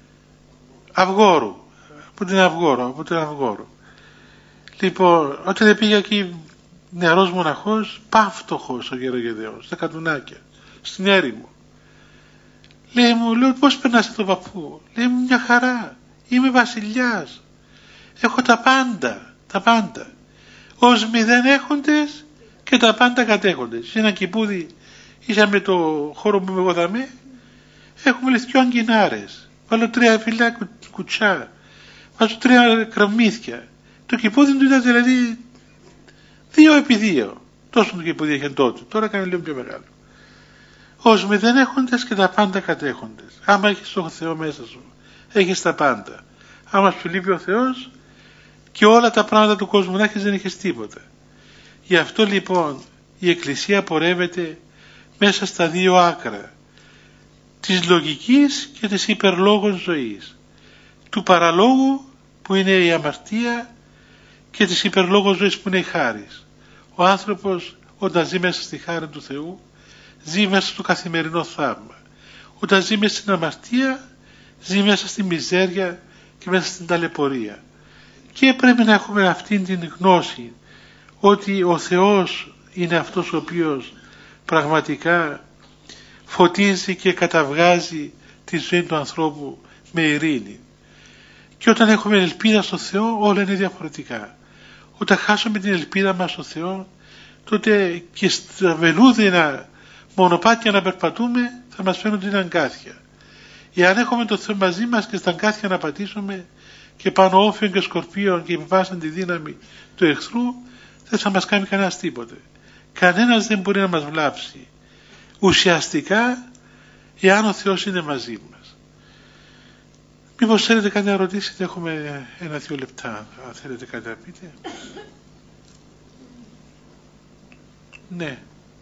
[SPEAKER 1] Αυγόρου, από την Αυγόρο, από την Αυγόρο. Λοιπόν, όταν πήγε εκεί νεαρός μοναχός, πάφτωχος ο Γερογεδαίος, στα Κατουνάκια, στην έρημο. Λέει μου, λέω, πώς περνάς τον παππού? Λέει μου, μια χαρά, είμαι βασιλιάς, έχω τα πάντα, τα πάντα. Ως μηδέν έχοντες και τα πάντα κατέχοντες. Σε ένα κηπούδι, είχαμε το χώρο που είμαι εγώ δαμέ, έχουμε λες δυο αγκινάρες, βάλω τρία φυλά κου, κουτσά, βάζω τρία κραμμύθια. Το κηπούδι του ήταν δηλαδή δύο επί δύο. Τόσο το κηπούδι είχε τότε. Τώρα κάνει λίγο πιο μεγάλο. Ως μηδέν έχοντες και τα πάντα κατέχοντες. Άμα έχεις τον Θεό μέσα σου, έχεις τα πάντα. Άμα σου λείπει ο Θεός και όλα τα πράγματα του κόσμου να έχεις, δεν έχεις τίποτα. Γι' αυτό λοιπόν η Εκκλησία πορεύεται μέσα στα δύο άκρα της λογικής και της υπερλόγων ζωής. Του παραλόγου που είναι η αμαρτία και της υπερλόγων ζωής που είναι η χάρις. Ο άνθρωπος όταν ζει μέσα στη χάρη του Θεού ζει μέσα στο καθημερινό θαύμα. Όταν ζει μέσα στην αμαρτία ζει μέσα στη μιζέρια και μέσα στην ταλαιπωρία. Και πρέπει να έχουμε αυτή την γνώση ότι ο Θεός είναι αυτός ο οποίος πραγματικά φωτίζει και καταβγάζει τη ζωή του ανθρώπου με ειρήνη. Και όταν έχουμε ελπίδα στο Θεό όλα είναι διαφορετικά. Όταν χάσουμε την ελπίδα μας στο Θεό, τότε και στα βελούδινα μονοπάτια να περπατούμε θα μας φαίνονται την αγκάθια. Εάν έχουμε το Θεό μαζί μας και στα αγκάθια να πατήσουμε και πάνω όφιον και σκορπίων και επιβάσαν τη δύναμη του εχθρού, δεν θα μας κάνει κανένας τίποτε. Κανένας δεν μπορεί να μας βλάψει ουσιαστικά εάν ο Θεός είναι μαζί μας. Μήπως θέλετε κάτι να ρωτήσετε? Έχουμε ένα-δύο λεπτά αν θέλετε κάτι να πείτε. Ναι.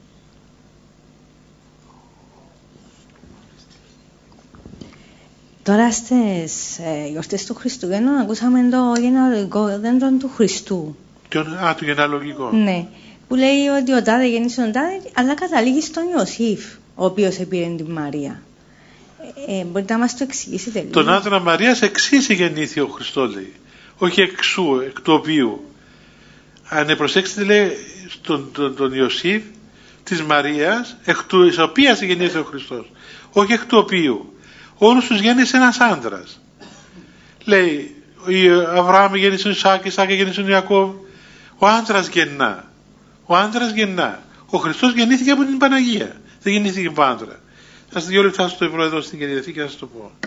[SPEAKER 2] Τώρα στις ε, γιορτές του Χριστουγέννων ακούσαμε το γενεαλογικό δέντρο του Χριστού.
[SPEAKER 1] Το, α, το γενεαλογικό.
[SPEAKER 2] Ναι. Που λέει ότι ο τάδε γεννήσε τον τάδε, αλλά καταλήγει στον Ιωσήφ, ο οποίος επήρε την Μαρία. Ε, μπορείτε να μας το εξηγήσετε λίγο?
[SPEAKER 1] Τον άντρα Μαρίας εξής γεννήθη ο Χριστός, λέει. Όχι εξού, εκ του οποίου. Αν προσέξετε, λέει στον τον, τον Ιωσήφ της Μαρίας, εκ του της οποίας γεννήθη ο Χριστός. Όχι εκ του οποίου. Όλους τους γέννησε ένας άντρας. Λέει, ο Αβραάμ γέννησε τον Ισάκ, Ισάκ γέννησε τον Ιακώβ. Ο άντρας γεννά. Ο άντρας γεννά. Ο Χριστός γεννήθηκε από την Παναγία. Δεν γεννήθηκε από άντρα. Θα σας δύο λεπτά σας το βρω εδώ στην Καινή Διαθήκη και θα σας το πω.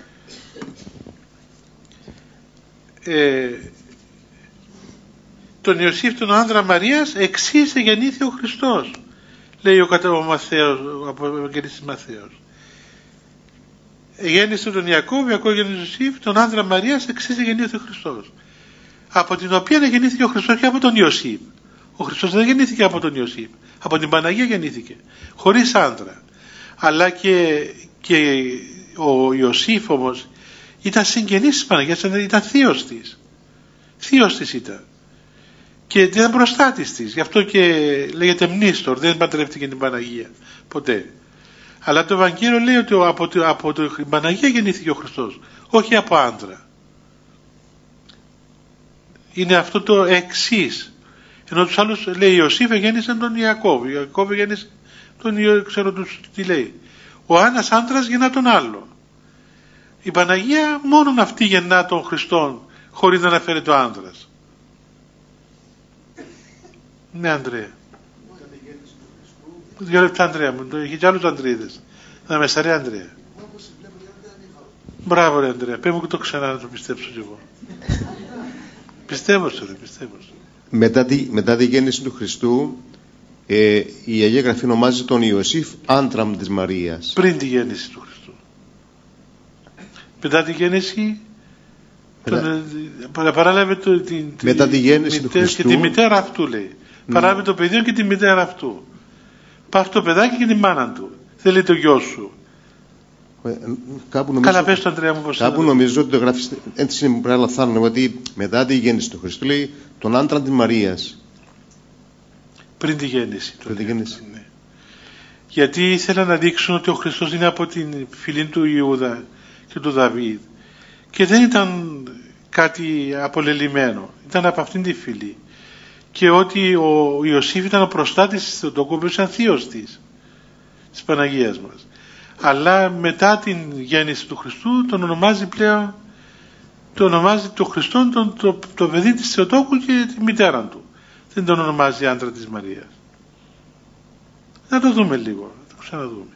[SPEAKER 1] Ε, τον Ιωσήφ τον άντρα Μαρίας εξής γεννήθη ο Χριστός. λέει ο, ο Μαθαίος, ο Ευαγγελιστής Μαθαίος. Γέννησε τον Ιακώβ, ο Ιακώβ γέννησε τον Ιωσήφ, τον άνδρα Μαρίας εξής γεννήθηκε ο Χριστός. Από την οποία γεννήθηκε ο Χριστός και από τον Ιωσήφ. Ο Χριστός δεν γεννήθηκε από τον Ιωσήφ, από την Παναγία γεννήθηκε, χωρίς άντρα. Αλλά και, και ο Ιωσήφ όμως ήταν συγγενής της Παναγίας, ήταν θείος της. Θείος της ήταν. Και ήταν προστάτης της, γι' αυτό και λέγεται μνήστορ, δεν παντρεύτηκε την Παναγία ποτέ. Αλλά το Ευαγγέλιο λέει ότι από, το, από το, την Παναγία γεννήθηκε ο Χριστός, όχι από άντρα. Είναι αυτό το εξής. Ενώ τους άλλους λέει Ιωσήφ γέννησε τον Ιακώβ, Ιακώβ γέννησε τον Ιω, ξέρω τους τι λέει. Ο ένας άντρας γεννά τον άλλο. Η Παναγία μόνον αυτή γεννά τον Χριστόν, χωρίς να αναφέρει το άντρας. Ναι, Ανδρέα. Δύο λεπτά, Ανδρέα μου. Έχει και άλλους Ανδρίδες. Να με σαρεί, Ανδρέα. Μπράβο, ρε Ανδρέα. Πες μου και το ξανά να το πιστέψω κι εγώ. Πιστεύω σου, ρε, πιστεύω σου.
[SPEAKER 3] Μετά τη, μετά τη γέννηση του Χριστού, ε, η Αγία Γραφή ονομάζει τον Ιωσήφ άντραμ της Μαρίας.
[SPEAKER 1] Πριν τη γέννηση του Χριστού. Μετά τη γέννηση, τον, παράλαβε το, την,
[SPEAKER 3] μετά τη γέννηση
[SPEAKER 1] μητέρα,
[SPEAKER 3] του Χριστού,
[SPEAKER 1] και τη μητέρα αυτού λέει. Mm. Παράλαβε το παιδί και τη μητέρα αυτού. Πάρ' το παιδάκι και τη μάνα του. Δεν λέει το γιο σου.
[SPEAKER 3] Ε, κάπου νομίζω,
[SPEAKER 1] Καλά πες το, Ανδρέα μου, πώς
[SPEAKER 3] κάπου νομίζω ότι το γράφει έτσι είναι που πρέπει να λαθάνουμε, ότι μετά τη γέννηση του Χριστού λέει τον άντρα της Μαρίας.
[SPEAKER 1] Πριν τη γέννηση.
[SPEAKER 3] Πριν τη γέννηση.
[SPEAKER 1] Ναι. Γιατί ήθελαν να δείξουν ότι ο Χριστός είναι από την φυλή του Ιούδα και του Δαβίδ. Και δεν ήταν κάτι απολελειμμένο. Ήταν από αυτήν τη φυλή. Και ότι ο Ιωσήφ ήταν ο προστάτης της Θεοτοκόπης, ήταν θείος της, της Παναγίας μας. Αλλά μετά την γέννηση του Χριστού τον ονομάζει πλέον, τον ονομάζει το Χριστόν τον, το, το παιδί της Θεοτόκου και τη μητέρα του. Δεν τον ονομάζει άντρα της Μαρίας. Να το δούμε λίγο, να το ξαναδούμε.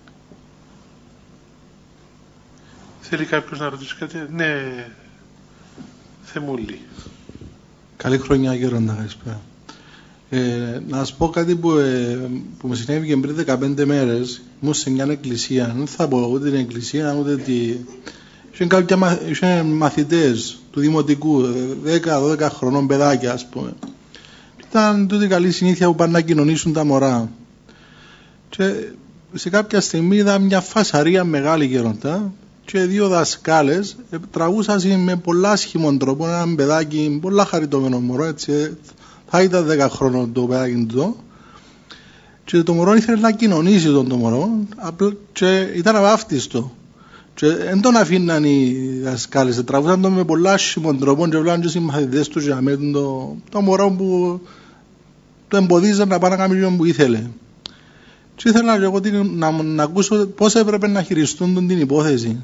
[SPEAKER 1] Θέλει κάποιος να ρωτήσει κάτι? Ναι, Θεμούλη.
[SPEAKER 4] Καλή χρονιά, Γέροντα, καλησπέρα. Ε, να σας πω κάτι που, ε, που με συνέβη πριν δεκαπέντε μέρες. Ήμουν σε μια εκκλησία, δεν θα πω ούτε την εκκλησία ούτε τη... Είχαν κάποια μαθ... Είχαν μαθητές του δημοτικού, δέκα δώδεκα χρονών παιδάκια, ας πούμε. Ήταν τούτη καλή συνήθεια που πάνε να κοινωνήσουν τα μωρά. Και σε κάποια στιγμή είδα μια φασαρία μεγάλη, Γέροντα, και δύο δασκάλες τραγούσαν με πολλά άσχημον τρόπο έναν παιδάκι, πολλά χαριτωμένο μωρό, έτσι, θα ήταν δέκα χρόνων το παιδάκι του, και το μωρό ήθελε να κοινωνήσει τον το μωρό και ήταν αβάφτιστο και δεν τον αφήναν οι δασκάλες, τραγούσαν το με πολλά άσχημον τρόπο και βλέπαν και οι μαθητές του και με το, το μωρό που το εμποδίζαν να πάει να κάνει αυτό που ήθελε. Και ήθελα εγώ να, να ακούσω πώς έπρεπε να χειριστούν την υπόθεση.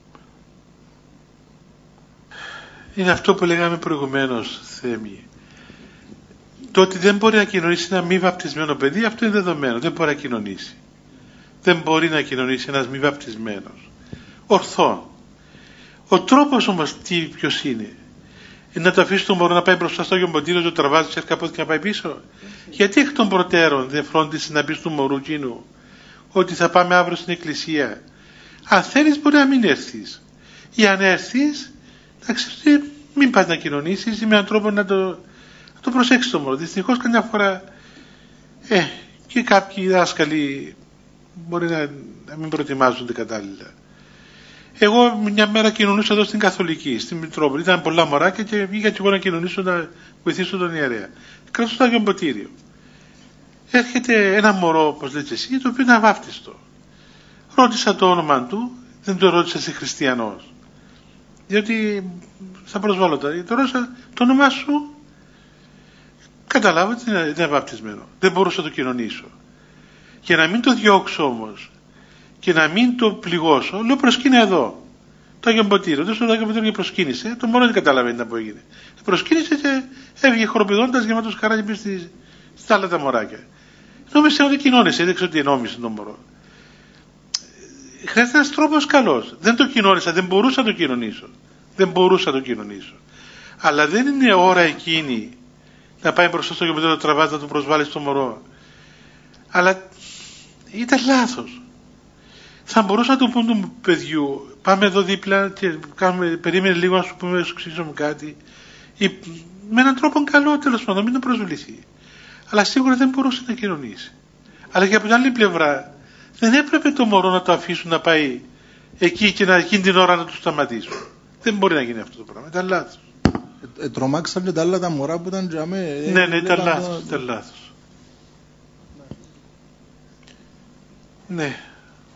[SPEAKER 1] Είναι αυτό που λέγαμε προηγουμένως, Θέμη. Το ότι δεν μπορεί να κοινωνήσει ένα μη βαπτισμένο παιδί, αυτό είναι δεδομένο. Δεν μπορεί να κοινωνήσει. Δεν μπορεί να κοινωνήσει ένας μη βαπτισμένος. Ορθό. Ο τρόπος όμως τι, ποιος είναι? Είναι να το αφήσει το μωρό να πάει μπροστά στο Άγιο Ποντήριο, το τραβάζει σε κάποτε και να πάει πίσω? Γιατί εκ των προτέρων δεν φρόντισε να πει του μωρού κοινού ότι θα πάμε αύριο στην εκκλησία? Αν θέλεις μπορεί να μην έρθεις. Ή αν έρθεις, εντάξει, μην πας να κοινωνήσεις ή με έναν τρόπο να το, να το προσέξεις το μωρό. Δυστυχώς καμιά φορά ε, και κάποιοι δάσκαλοι μπορεί να, να μην προετοιμάζονται κατάλληλα. Εγώ μια μέρα κοινωνούσα εδώ στην Καθολική, στην Μητρόπολη. Ήταν πολλά μωράκια και βγήκα και εγώ να κοινωνήσω, να βοηθήσω τον ιερέα. Κρατώ στο Άγιο Ποτήριο. Έρχεται ένα μωρό, όπως λέτε εσύ, το οποίο είναι αβάφτιστο. Ρώτησα το όνομα του, δεν το ρώτησα σε χριστιανός. Διότι θα προσβάλλω τώρα. Το ρώτησα το όνομά σου. Καταλάβω ότι είναι αβάφτισμένο. Δεν μπορούσα να το κοινωνήσω. Για να μην το διώξω όμως και να μην το πληγώσω, λέω προσκύνε εδώ. Το Άγιο Ποτήριο. Δεν στο Άγιο Ποτήριο και προσκύνησε. Το μόνο δεν καταλαβαίνει να που έγινε. Προσκύνησε και έβγε χοροπηδώντας γεμάτος χαρά και πήγε στα άλλα τα μωράκια. Νόμιζε ότι κοινώνησε, δεν ξέρω τι ενόμισε τον μωρό. Χρειάζεται ένας τρόπος καλός. Δεν το κοινώνησα, δεν μπορούσα να το κοινωνήσω. Δεν μπορούσα να το κοινωνήσω. Αλλά δεν είναι ώρα εκείνη να πάει μπροστά στο Άγιο Ποτήριο, να το τραβάζει, να το προσβάλλει στο μωρό. Αλλά ήταν λάθος. Θα μπορούσα να του πω του παιδιού, πάμε εδώ δίπλα και κάνουμε, περίμενε λίγο να σου πούμε, να σου εξηγήσουμε κάτι. Ή, με έναν τρόπο καλό, τέλος πάντων, μην το προσβληθεί. Αλλά σίγουρα δεν μπορούσε να κοινωνήσει. Αλλά και από την άλλη πλευρά, δεν έπρεπε το μωρό να το αφήσουν να πάει εκεί και να γίνει την ώρα να του σταματήσουν. Δεν μπορεί να γίνει αυτό το πράγμα. Ήταν λάθος.
[SPEAKER 4] Ε, ε, τρομάξαν και τα άλλα τα μωρά που ήταν για μέ. Ε,
[SPEAKER 1] ναι, ναι, ήταν
[SPEAKER 4] το...
[SPEAKER 1] λάθος. Ήταν λάθος. Ναι. ναι.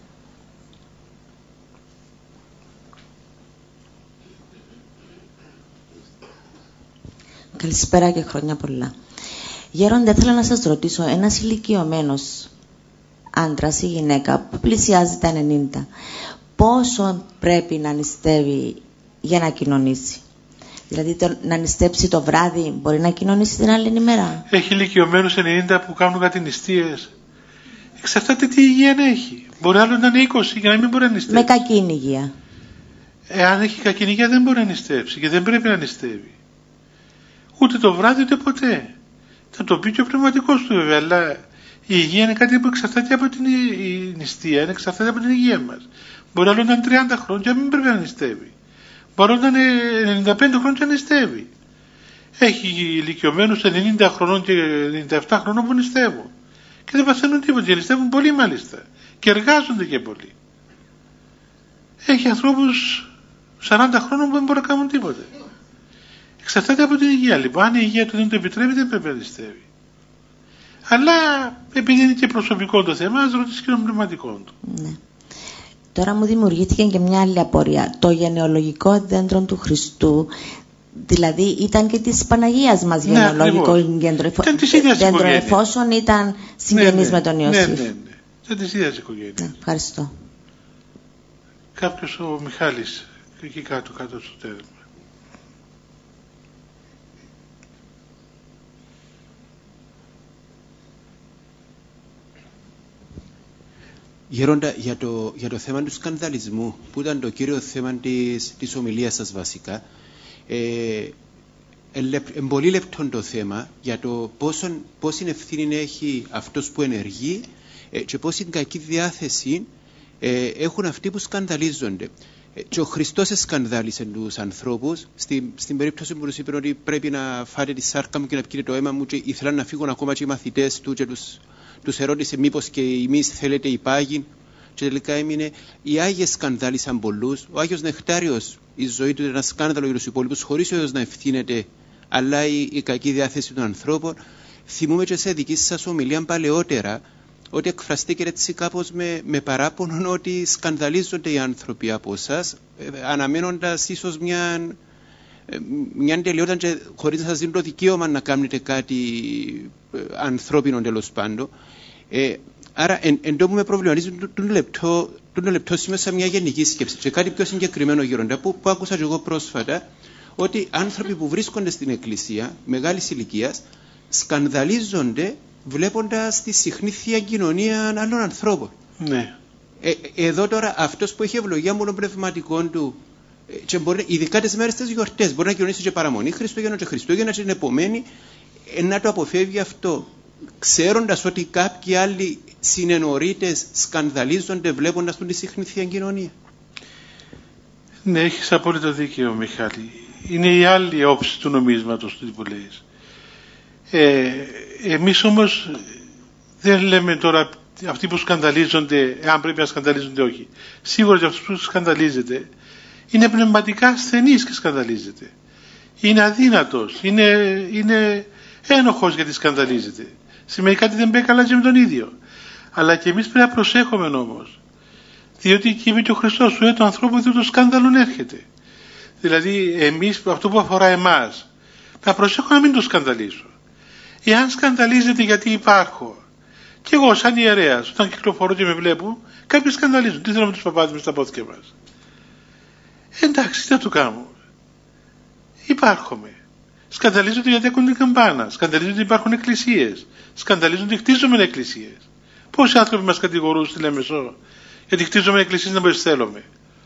[SPEAKER 5] Καλησπέρα και χρόνια πολλά. Γέροντα, ήθελα να σας ρωτήσω, ένας ηλικιωμένος άντρας ή γυναίκα που πλησιάζει τα ενενήντα, πόσο πρέπει να νηστεύει για να κοινωνήσει? Δηλαδή το, να νηστέψει το βράδυ μπορεί να κοινωνήσει την άλλη ημέρα?
[SPEAKER 1] Έχει ηλικιωμένους ενενήντα που κάνουν κάτι νηστείες. Εξαρτάται τι υγεία έχει. Μπορεί άλλο να είναι είκοσι και να μην μπορεί να νηστεύσει.
[SPEAKER 5] Με κακή υγεία.
[SPEAKER 1] Εάν έχει κακή υγεία δεν μπορεί να νηστεύσει και δεν πρέπει να νηστεύει. Ούτε το βράδυ ούτε ποτέ. Θα το πει και ο πνευματικός του βέβαια, αλλά η υγεία είναι κάτι που εξαρτάται από την η νηστεία, είναι εξαρτάται από την υγεία μας. Μπορεί άλλο να είναι τριάντα χρόνια και να μην πρέπει να νηστεύει. Μπορεί να είναι ενενήντα πέντε χρόνια και να νηστεύει. Έχει ηλικιωμένους ενενήντα χρονών και ενενήντα επτά χρονών που νηστεύουν. Και δεν παθαίνουν τίποτα, και νηστεύουν πολύ μάλιστα. Και εργάζονται και πολύ. Έχει ανθρώπους σαράντα χρόνων που δεν μπορούν να κάνουν τίποτα. Εξαρτάται από την υγεία. Λοιπόν, αν η υγεία του δεν το επιτρέπει, δεν πρέπει να νηστεύει. Αλλά επειδή είναι και προσωπικό το θέμα, ας ρωτήσει και τον πνευματικό του.
[SPEAKER 5] Ναι. Τώρα μου δημιουργήθηκε και μια άλλη απορία. Το γενεολογικό δέντρο του Χριστού, δηλαδή ήταν και της Παναγίας μας
[SPEAKER 1] ναι,
[SPEAKER 5] γενεολογικό
[SPEAKER 1] ακριβώς.
[SPEAKER 5] κέντρο,
[SPEAKER 1] Ήταν της ίδιας
[SPEAKER 5] δέντρο
[SPEAKER 1] οικογένειας.
[SPEAKER 5] εφόσον ήταν συγγενής
[SPEAKER 1] ναι, ναι,
[SPEAKER 5] με τον Ιωσήφ.
[SPEAKER 1] Ναι, ναι, ναι. Ήταν της ίδιας οικογένειας.
[SPEAKER 5] Ναι, ευχαριστώ.
[SPEAKER 1] Κάποιος ο Μιχάλης, εκεί κάτω, κάτω στο τέρμα.
[SPEAKER 6] Γέροντα, για το, για το θέμα του σκανδαλισμού, που ήταν το κύριο θέμα της, της ομιλίας σας βασικά, ε, είναι πολύ λεπτό το θέμα για το πόσο, πόση ευθύνη έχει αυτός που ενεργεί ε, και πόση κακή διάθεση ε, έχουν αυτοί που σκανδαλίζονται. Ε, και ο Χριστός σκανδάλισε τους ανθρώπους. Στην, στην περίπτωση που τους είπε ότι πρέπει να φάτε τη σάρκα μου και να πιείτε το αίμα μου, και ήθελαν να φύγουν ακόμα και οι μαθητές του και τους, τους ερώτησε μήπως και εμείς θέλετε υπάγειν, και τελικά έμεινε οι Άγιες σκανδάλισαν πολλούς. Ο Άγιος Νεκτάριος, η ζωή του ήταν ένα σκάνδαλο για τους υπόλοιπους, χωρίς ο Υιός να ευθύνεται, αλλά η, η κακή διάθεση των ανθρώπων. Θυμούμε και σε δική σας ομιλία παλαιότερα ότι εκφραστήκε έτσι κάπως με, με παράπονο ότι σκανδαλίζονται οι άνθρωποι από εσάς, αναμένοντας ίσως μια, μια τελειότητα και χωρίς να σας δίνουν το δικαίωμα να κάνετε κάτι ανθρώπινο τέλος πάντων. Ε, άρα, εν, εν τω που με προβληματίζει τον λεπτό, λεπτό σήμερα σε μια γενική σκέψη και κάτι πιο συγκεκριμένο γέροντα που, που άκουσα και εγώ πρόσφατα, ότι άνθρωποι που βρίσκονται στην εκκλησία μεγάλης ηλικίας σκανδαλίζονται βλέποντας τη συχνή θεία κοινωνία άλλων ανθρώπων.
[SPEAKER 1] Ναι.
[SPEAKER 6] Ε, εδώ τώρα αυτός που έχει ευλογία μόνο πνευματικών του, και μπορεί, ειδικά τις μέρες της γιορτές, μπορεί να κοινωνήσει και παραμονή Χριστούγεννα και Χριστούγεννα και την επομένη ε, να το αποφεύγει αυτό, ξέροντας ότι κάποιοι άλλοι συνενορίτες σκανδαλίζονται βλέποντας τον τη συχνή θεία κοινωνία.
[SPEAKER 1] Ναι, έχεις απόλυτο δίκαιο, Μιχάλη. Είναι η άλλη όψη του νομίσματος του που λέεις. Ε, εμείς όμως δεν λέμε τώρα αυτοί που σκανδαλίζονται, αν πρέπει να σκανδαλίζονται όχι. Σίγουρα και αυτούς που σκανδαλίζεται είναι πνευματικά ασθενής και σκανδαλίζεται. Είναι αδύνατος, είναι, είναι ένοχος γιατί σκανδαλίζεται. Σημαίνει κάτι δεν πάει καλά και με τον ίδιο. Αλλά και εμείς πρέπει να προσέχουμε όμως. Διότι και είπε και ο Χριστός, σου έτω ανθρώπου διότι το σκάνδαλον έρχεται. Δηλαδή εμείς, αυτό που αφορά εμάς, να προσέχω να μην το σκανδαλίσω. Εάν σκανδαλίζεται γιατί υπάρχω, και εγώ σαν ιερέας, όταν κυκλοφορώ και με βλέπω, κάποιοι σκανδαλίζουν. Τι θέλουμε τους παπάδες μες στα πόδια μας. Εντάξει, τι θα το κάνω. Υπάρχομαι. Σκανδαλίζονται γιατί έχουν την καμπάνα. Σκανδαλίζονται γιατί υπάρχουν εκκλησίες. Σκανδαλίζονται γιατί χτίζουμε εκκλησίες. Πόσοι άνθρωποι μας κατηγορούν στη Λεμεσό γιατί χτίζουμε εκκλησίες να μπορείς θέλουμε.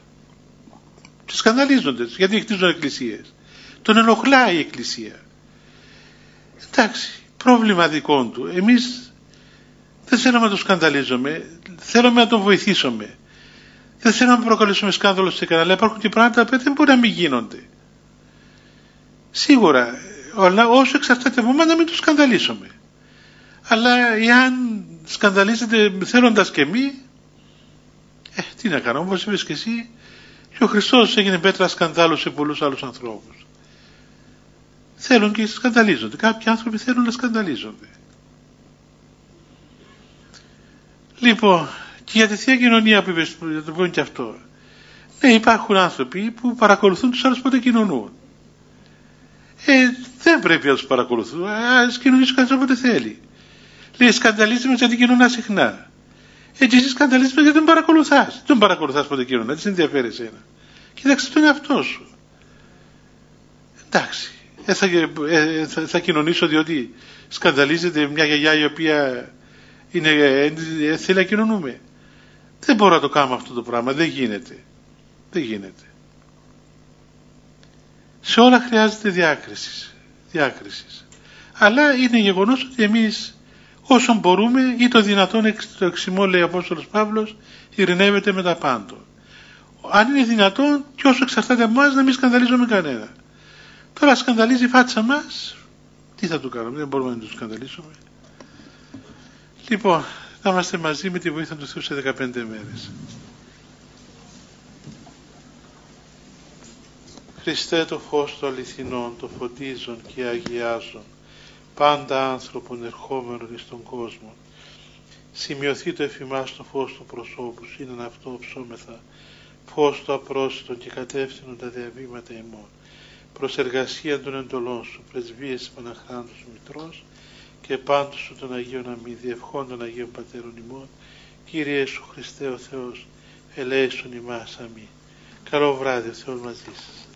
[SPEAKER 1] Και σκανδαλίζονται γιατί χτίζουν εκκλησίες. Τον ενοχλάει η εκκλησία. Εντάξει, πρόβλημα δικών του. Εμείς Δεν θέλω να το σκανδαλίζομαι, θέλω να το βοηθήσουμε. Δεν θέλω να προκαλέσουμε σκάνδαλο σε κανένα, αλλά υπάρχουν και πράγματα που δεν μπορεί να μην γίνονται. Σίγουρα, αλλά όσο εξαρτάται από εμάς να μην το σκανδαλίσουμε. Αλλά εάν σκανδαλίζετε θέλοντας και μη, ε, τι να κάνω, όπως είπες και εσύ, και ο Χριστός έγινε πέτρα σκανδάλου σε πολλούς άλλους ανθρώπους. Θέλουν και σκανδαλίζονται. Κάποιοι άνθρωποι θέλουν να σκανδαλίζονται. Λοιπόν, και για τη Θεία Κοινωνία που είπες, για το πω και αυτό. Ναι, υπάρχουν άνθρωποι που παρακολουθούν τους άλλους πότε κοινωνούν. Ε, δεν πρέπει να τους παρακολουθούν. Ας κοινωνήσουν κανείς όποτε θέλει. Λέει, σκανδαλίζεις με γιατί κοινωνά συχνά. Έτσι εσύ σκανδαλίζεις με γιατί τον παρακολουθάς. Τον παρακολουθάς πότε κοινωνά, τι σε ενδιαφέρει εσένα. Κοίταξε τον εαυτό σου. Εντάξει, ε, θα, ε, θα, θα κοινωνήσω διότι σκανδαλίζεται μια γιαγιά η οποία είναι, ε, θέλει να κοινωνούμε. Δεν μπορώ να το κάνω αυτό το πράγμα, δεν γίνεται. Δεν γίνεται. Σε όλα χρειάζεται διάκριση. διάκρισης. Αλλά είναι γεγονός ότι εμείς όσον μπορούμε ή το δυνατόν το εξημώ, λέει ο Απόστολος Παύλος, ειρηνεύεται με τα πάντων. Αν είναι δυνατόν και όσο εξαρτάται από εμάς να μην σκανδαλίζουμε κανένα. Τώρα σκανδαλίζει η φάτσα μας, τι θα του κάνουμε, δεν μπορούμε να το σκανδαλίσουμε. Λοιπόν, θα είμαστε μαζί με τη βοήθεια του Θεού σε δεκαπέντε μέρες. Χριστέ το φως του αληθινών, το φωτίζον και αγιάζον, πάντα άνθρωπον ερχόμενον εις τον κόσμο. Σημειωθεί το εφημάς το φως του προσώπου, είναι αυτό ψώμεθα, φως το απρόσιτον και κατεύθυνον τα διαβήματα ημών, προς εργασία των εντολών σου, πρεσβείες Παναχράντου σου Μητρός και πάντως σου των Αγίων Αμή, διευχών των Αγίων Πατέρων ημών, Κύριε Ιησού Χριστέ ο Θεός, ελέησον ημάς αμή. Καλό βράδυ, ο Θεός μαζί σας.